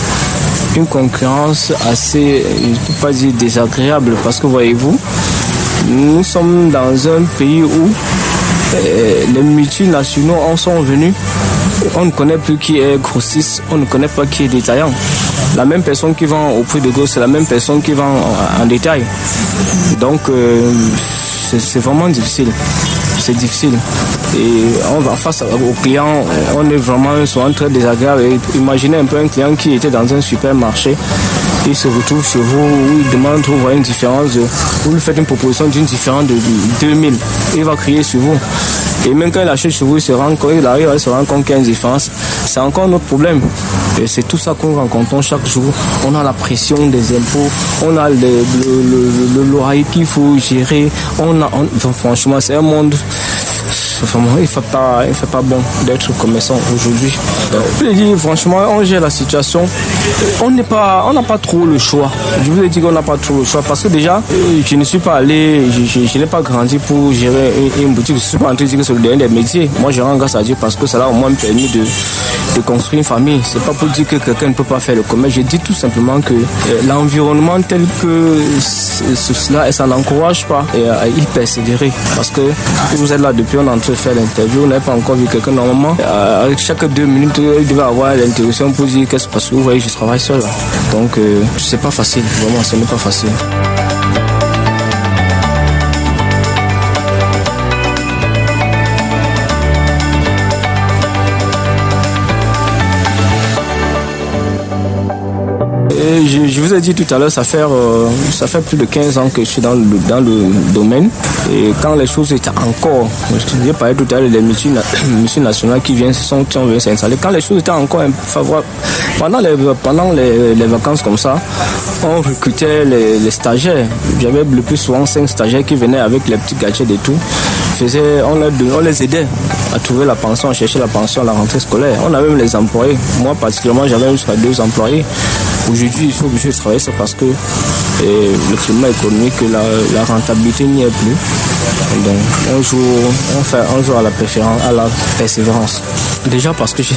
assez, je ne peux pas dire désagréable, parce que voyez-vous, nous sommes dans un pays où les multinationaux en sont venus. On ne connaît plus qui est grossiste, on ne connaît pas qui est détaillant. La même personne qui vend au prix de gros, c'est la même personne qui vend en détail. Donc, c'est vraiment difficile. C'est difficile. Et on va face aux clients, on est vraiment souvent très désagréable. Et imaginez un peu un client qui était dans un supermarché, il se retrouve chez vous, il demande, vous voyez une différence, vous lui faites une proposition d'une différence de 2000, il va crier sur vous. Et même quand il achète chez vous, il arrive à se rendre compte qu'il y a une différence. C'est encore notre problème. Et c'est tout ça que nous rencontrons chaque jour. On a la pression des impôts, on a le loyer qu'il faut gérer. Franchement, c'est un monde. Vraiment, il ne fait pas bon d'être commerçant aujourd'hui. Je vous ai dit, franchement, on gère la situation. On n'a pas trop le choix. Je vous ai dit qu'on n'a pas trop le choix parce que déjà, je ne suis pas allé, je n'ai pas grandi pour gérer une boutique. Je ne suis pas en train de dire que c'est le dernier des métiers. Moi, je rends grâce à Dieu parce que ça a au moins permis de construire une famille. C'est pas pour dire que quelqu'un ne peut pas faire le commerce. Je dis tout simplement que l'environnement tel que cela, et ça n'encourage pas à y persévérer. Parce que vous êtes là depuis, on est en train de faire l'interview, on n'a pas encore vu quelqu'un. Normalement, avec chaque 2 minutes, il devait avoir l'interruption pour dire qu'est-ce parce que vous voyez, je travaille seul. Donc, c'est pas facile. Vraiment, ce n'est pas facile. Je vous ai dit tout à l'heure, ça fait plus de 15 ans que je suis dans le domaine. Et quand les choses étaient encore, je n'ai pas tout à l'heure, les multinationales qui viennent s'installer, quand les choses étaient encore favorables, pendant les vacances comme ça, on recrutait les stagiaires. J'avais le plus souvent 5 stagiaires qui venaient avec les petits gadgets et tout. On les aidait à trouver la pension, à chercher la pension à la rentrée scolaire. On a même les employés. Moi, particulièrement, j'avais jusqu'à 2 employés. Aujourd'hui, il faut que je travaille, c'est parce que le climat économique, la rentabilité n'y est plus. Donc, on joue à la persévérance. Déjà parce que je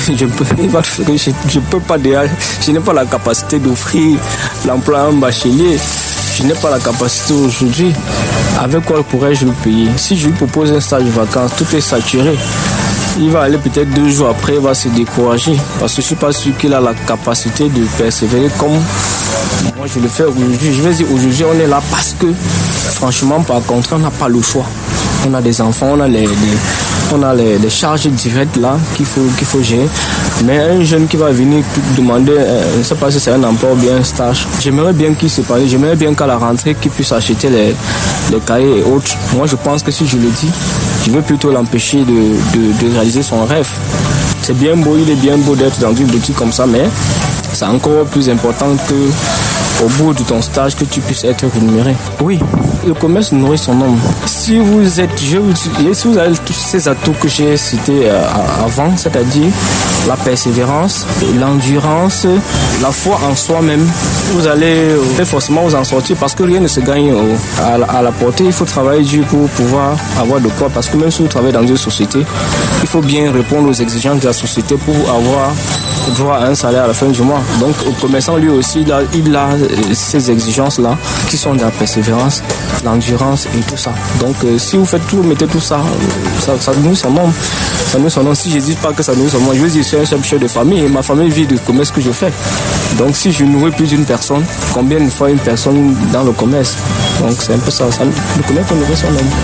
n'ai pas la capacité d'offrir l'emploi à un bachelier. Je n'ai pas la capacité aujourd'hui. Avec quoi pourrais-je le payer? Si je lui propose un stage de vacances, tout est saturé. Il va aller peut-être 2 jours après, il va se décourager. Parce que je ne suis pas sûr qu'il a la capacité de persévérer comme moi je le fais aujourd'hui. Je vais dire aujourd'hui on est là parce que franchement par contre on n'a pas le choix. On a des enfants, on a les charges directes là qu'il faut gérer. Mais un jeune qui va venir demander, je ne sais pas si c'est un emploi ou bien un stage, j'aimerais bien qu'il se parle, j'aimerais bien qu'à la rentrée qu'il puisse acheter les cahiers et autres. Moi je pense que si je le dis, je veux plutôt l'empêcher de réaliser son rêve. C'est bien beau, il est bien beau d'être dans une boutique comme ça, mais c'est encore plus important que au bout de ton stage que tu puisses être rémunéré. Oui, le commerce nourrit son homme. Si vous avez tous ces atouts que j'ai cités avant, c'est-à-dire la persévérance, l'endurance, la foi en soi-même, vous allez forcément vous en sortir parce que rien ne se gagne à la portée. Il faut travailler dur pour pouvoir avoir de quoi, parce que même si vous travaillez dans une société, il faut bien répondre aux exigences de la société pour avoir droit à un salaire à la fin du mois. Donc au commerçant lui aussi, il a ces exigences-là qui sont de la persévérance, l'endurance et tout ça. Donc si vous faites tout, mettez tout ça, ça nourrit son nom. Ça nourrit son nom. Si je ne dis pas que ça nourrit son nom, je veux dire c'est un chef de famille et ma famille vit du commerce que je fais. Donc si je nourris plus d'une personne, combien de fois une personne dans le commerce? Donc c'est un peu ça. Le commerce nourrit son nom.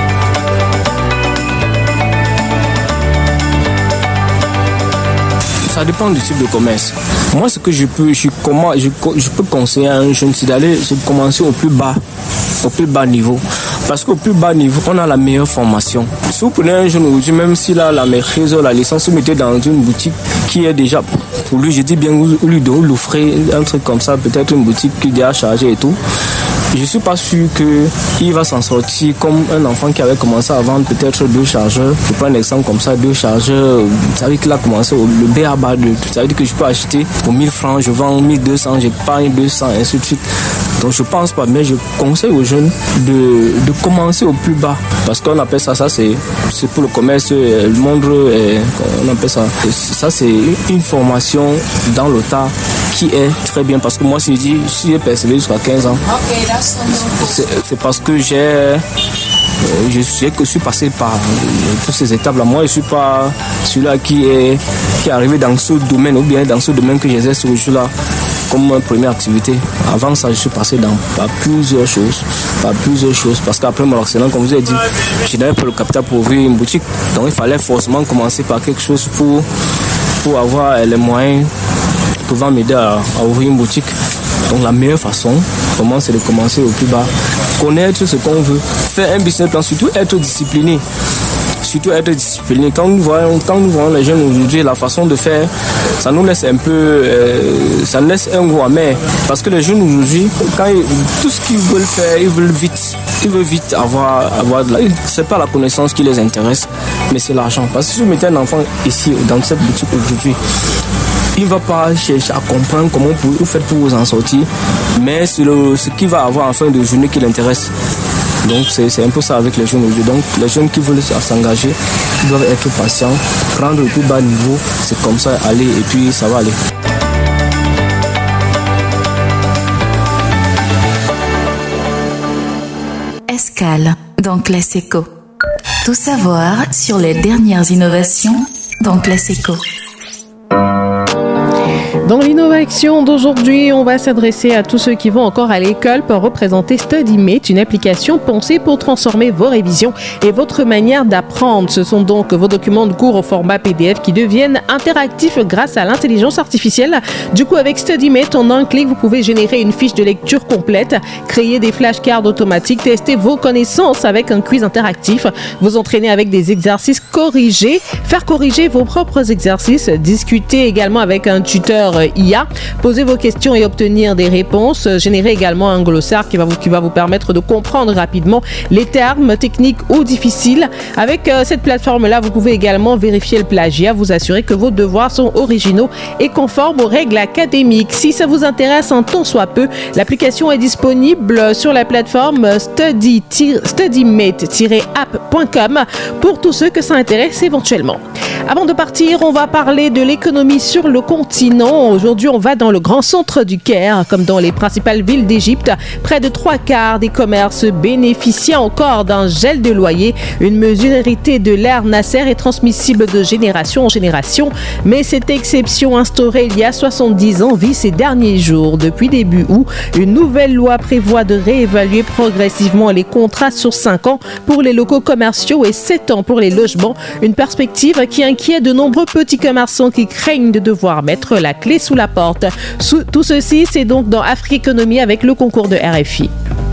Ça dépend du type de commerce. Moi, ce que je peux conseiller à un jeune, c'est de commencer au plus bas niveau. Parce qu'au plus bas niveau, on a la meilleure formation. Si vous prenez un jeune aujourd'hui, même s'il a la maîtrise ou la licence, vous mettez dans une boutique qui est déjà, pour lui, je dis bien, vous lui offrez un truc comme ça, peut-être une boutique qui est déjà chargée et tout. Je ne suis pas sûr qu'il va s'en sortir comme un enfant qui avait commencé à vendre peut-être 2 chargeurs. Je prends un exemple comme ça, 2 chargeurs. Ça veut dire qu'il a commencé le B à bas de tout. Ça veut dire que je peux acheter pour 1000 francs, je vends 1200, j'épargne 200 et ainsi de suite. Donc je pense pas, mais je conseille aux jeunes de commencer au plus bas. Parce qu'on appelle ça c'est pour le commerce, le monde, on appelle ça. Ça c'est une formation dans le tas qui est très bien. Parce que moi, si j'ai persévéré jusqu'à 15 ans, c'est parce que je suis passé par toutes ces étapes-là. Moi, je ne suis pas celui-là qui est arrivé dans ce domaine ou bien dans ce domaine que j'exerce aujourd'hui-là comme première activité. Avant ça, je suis passé par plusieurs choses. Parce qu'après mon accident, comme je vous ai dit, je n'avais pas le capital pour ouvrir une boutique. Donc, il fallait forcément commencer par quelque chose pour avoir les moyens pouvant m'aider à ouvrir une boutique. Donc la meilleure façon, vraiment, c'est de commencer au plus bas. Connaître ce qu'on veut. Faire un business plan, surtout être discipliné. Quand nous voyons les jeunes aujourd'hui, la façon de faire, ça nous laisse un peu, ça nous laisse un goût amer. Parce que les jeunes aujourd'hui, tout ce qu'ils veulent faire, ils veulent vite avoir de l'argent. C'est pas la connaissance qui les intéresse, mais c'est l'argent. Parce que si vous mettez un enfant ici, dans cette boutique aujourd'hui, il ne va pas chercher à comprendre comment vous faites pour vous en sortir, mais c'est ce qu'il va avoir en fin de journée qui l'intéresse. Donc c'est un peu ça avec les jeunes aujourd'hui. Donc les jeunes qui veulent s'engager doivent être patients, prendre le plus bas niveau, c'est comme ça, aller et puis ça va aller. Escale dans Classe Eco. Tout savoir sur les dernières innovations dans Classe Eco. Dans l'innovation d'aujourd'hui, on va s'adresser à tous ceux qui vont encore à l'école pour représenter StudyMate, une application pensée pour transformer vos révisions et votre manière d'apprendre. Ce sont donc vos documents de cours au format PDF qui deviennent interactifs grâce à l'intelligence artificielle. Du coup, avec StudyMate, en un clic, vous pouvez générer une fiche de lecture complète, créer des flashcards automatiques, tester vos connaissances avec un quiz interactif, vous entraîner avec des exercices corrigés, faire corriger vos propres exercices, discuter également avec un tuteur IA, poser vos questions et obtenir des réponses, générer également un glossaire qui va vous permettre de comprendre rapidement les termes techniques ou difficiles. Avec cette plateforme-là, vous pouvez également vérifier le plagiat, vous assurer que vos devoirs sont originaux et conformes aux règles académiques. Si ça vous intéresse un tant soit peu, l'application est disponible sur la plateforme studymate-app.com pour tous ceux que ça intéresse éventuellement. Avant de partir, on va parler de l'économie sur le continent. Aujourd'hui, on va dans le grand centre du Caire, comme dans les principales villes d'Égypte. Près de 3/4 des commerces bénéficient encore d'un gel de loyer, une mesure héritée de l'ère Nasser et transmissible de génération en génération. Mais cette exception instaurée il y a 70 ans vit ces derniers jours. Depuis début août, une nouvelle loi prévoit de réévaluer progressivement les contrats sur 5 ans pour les locaux commerciaux et 7 ans pour les logements. Une perspective qui inquiète de nombreux petits commerçants qui craignent de devoir mettre la clé sous la porte. Tout ceci, c'est donc dans Afrique Économie avec le concours de RFI.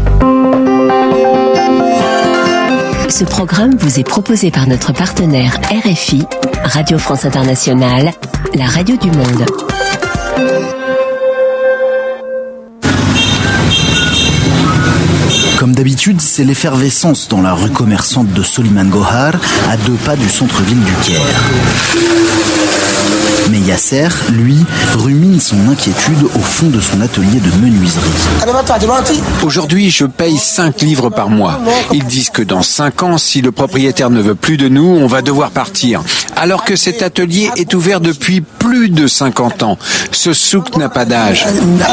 Ce programme vous est proposé par notre partenaire RFI, Radio France Internationale, la radio du monde. Comme d'habitude, c'est l'effervescence dans la rue commerçante de Soliman Gohar, à 2 pas du centre-ville du Caire. Mais Yasser, lui, rumine son inquiétude au fond de son atelier de menuiserie. Aujourd'hui, je paye 5 livres par mois. Ils disent que dans 5 ans, si le propriétaire ne veut plus de nous, on va devoir partir. Alors que cet atelier est ouvert depuis plus de 50 ans. Ce souk n'a pas d'âge.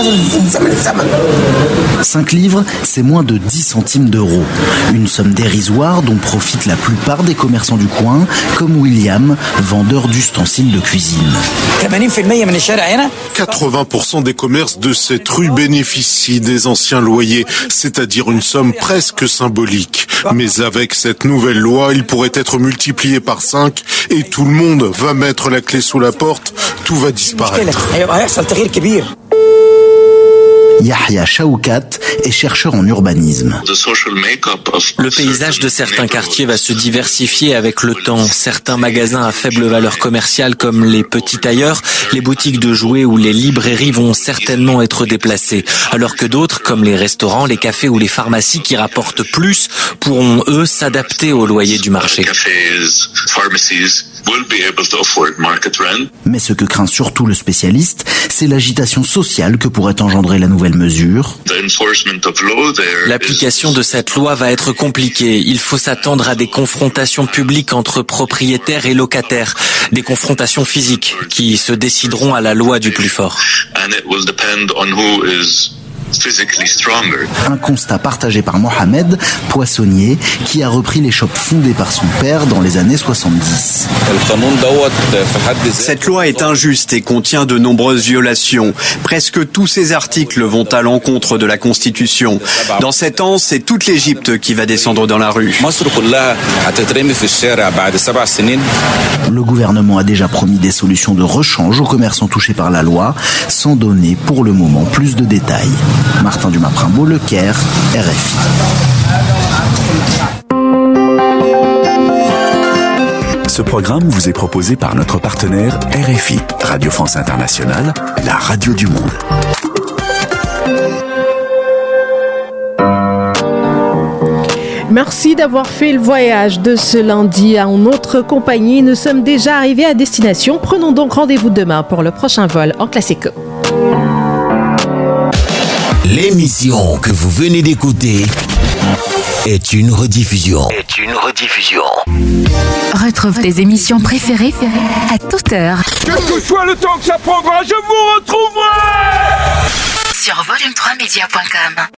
5 livres, c'est moins de 10 centimes d'euros. Une somme dérisoire dont profitent la plupart des commerçants du coin, comme William, vendeur d'ustensiles de cuisine. 80% des commerces de cette rue bénéficient des anciens loyers, c'est-à-dire une somme presque symbolique. Mais avec cette nouvelle loi, il pourrait être multiplié par 5 et tout le monde va mettre la clé sous la porte, tout va disparaître. Yahya Chaoukat est chercheur en urbanisme. Le paysage de certains quartiers va se diversifier avec le temps. Certains magasins à faible valeur commerciale comme les petits tailleurs, les boutiques de jouets ou les librairies vont certainement être déplacés. Alors que d'autres, comme les restaurants, les cafés ou les pharmacies qui rapportent plus, pourront eux s'adapter au loyer du marché. Mais ce que craint surtout le spécialiste, c'est l'agitation sociale que pourrait engendrer la nouvelle mesure. L'application de cette loi va être compliquée. Il faut s'attendre à des confrontations publiques entre propriétaires et locataires, des confrontations physiques qui se décideront à la loi du plus fort. Un constat partagé par Mohamed, poissonnier, qui a repris les shops fondés par son père dans les années 70. Cette loi est injuste et contient de nombreuses violations. Presque tous ces articles vont à l'encontre de la Constitution. Dans 7 ans, c'est toute l'Égypte qui va descendre dans la rue. Le gouvernement a déjà promis des solutions de rechange aux commerçants touchés par la loi, sans donner pour le moment plus de détails. Martin Dumas-Primbaud, Le Caire, RFI. Ce programme vous est proposé par notre partenaire RFI, Radio France Internationale, la radio du monde. Merci d'avoir fait le voyage de ce lundi en notre compagnie. Nous sommes déjà arrivés à destination. Prenons donc rendez-vous demain pour le prochain vol en Classico. L'émission que vous venez d'écouter est une rediffusion. Retrouve tes émissions préférées à toute heure. Quel que soit le temps que ça prendra, je vous retrouverai sur volume3media.com.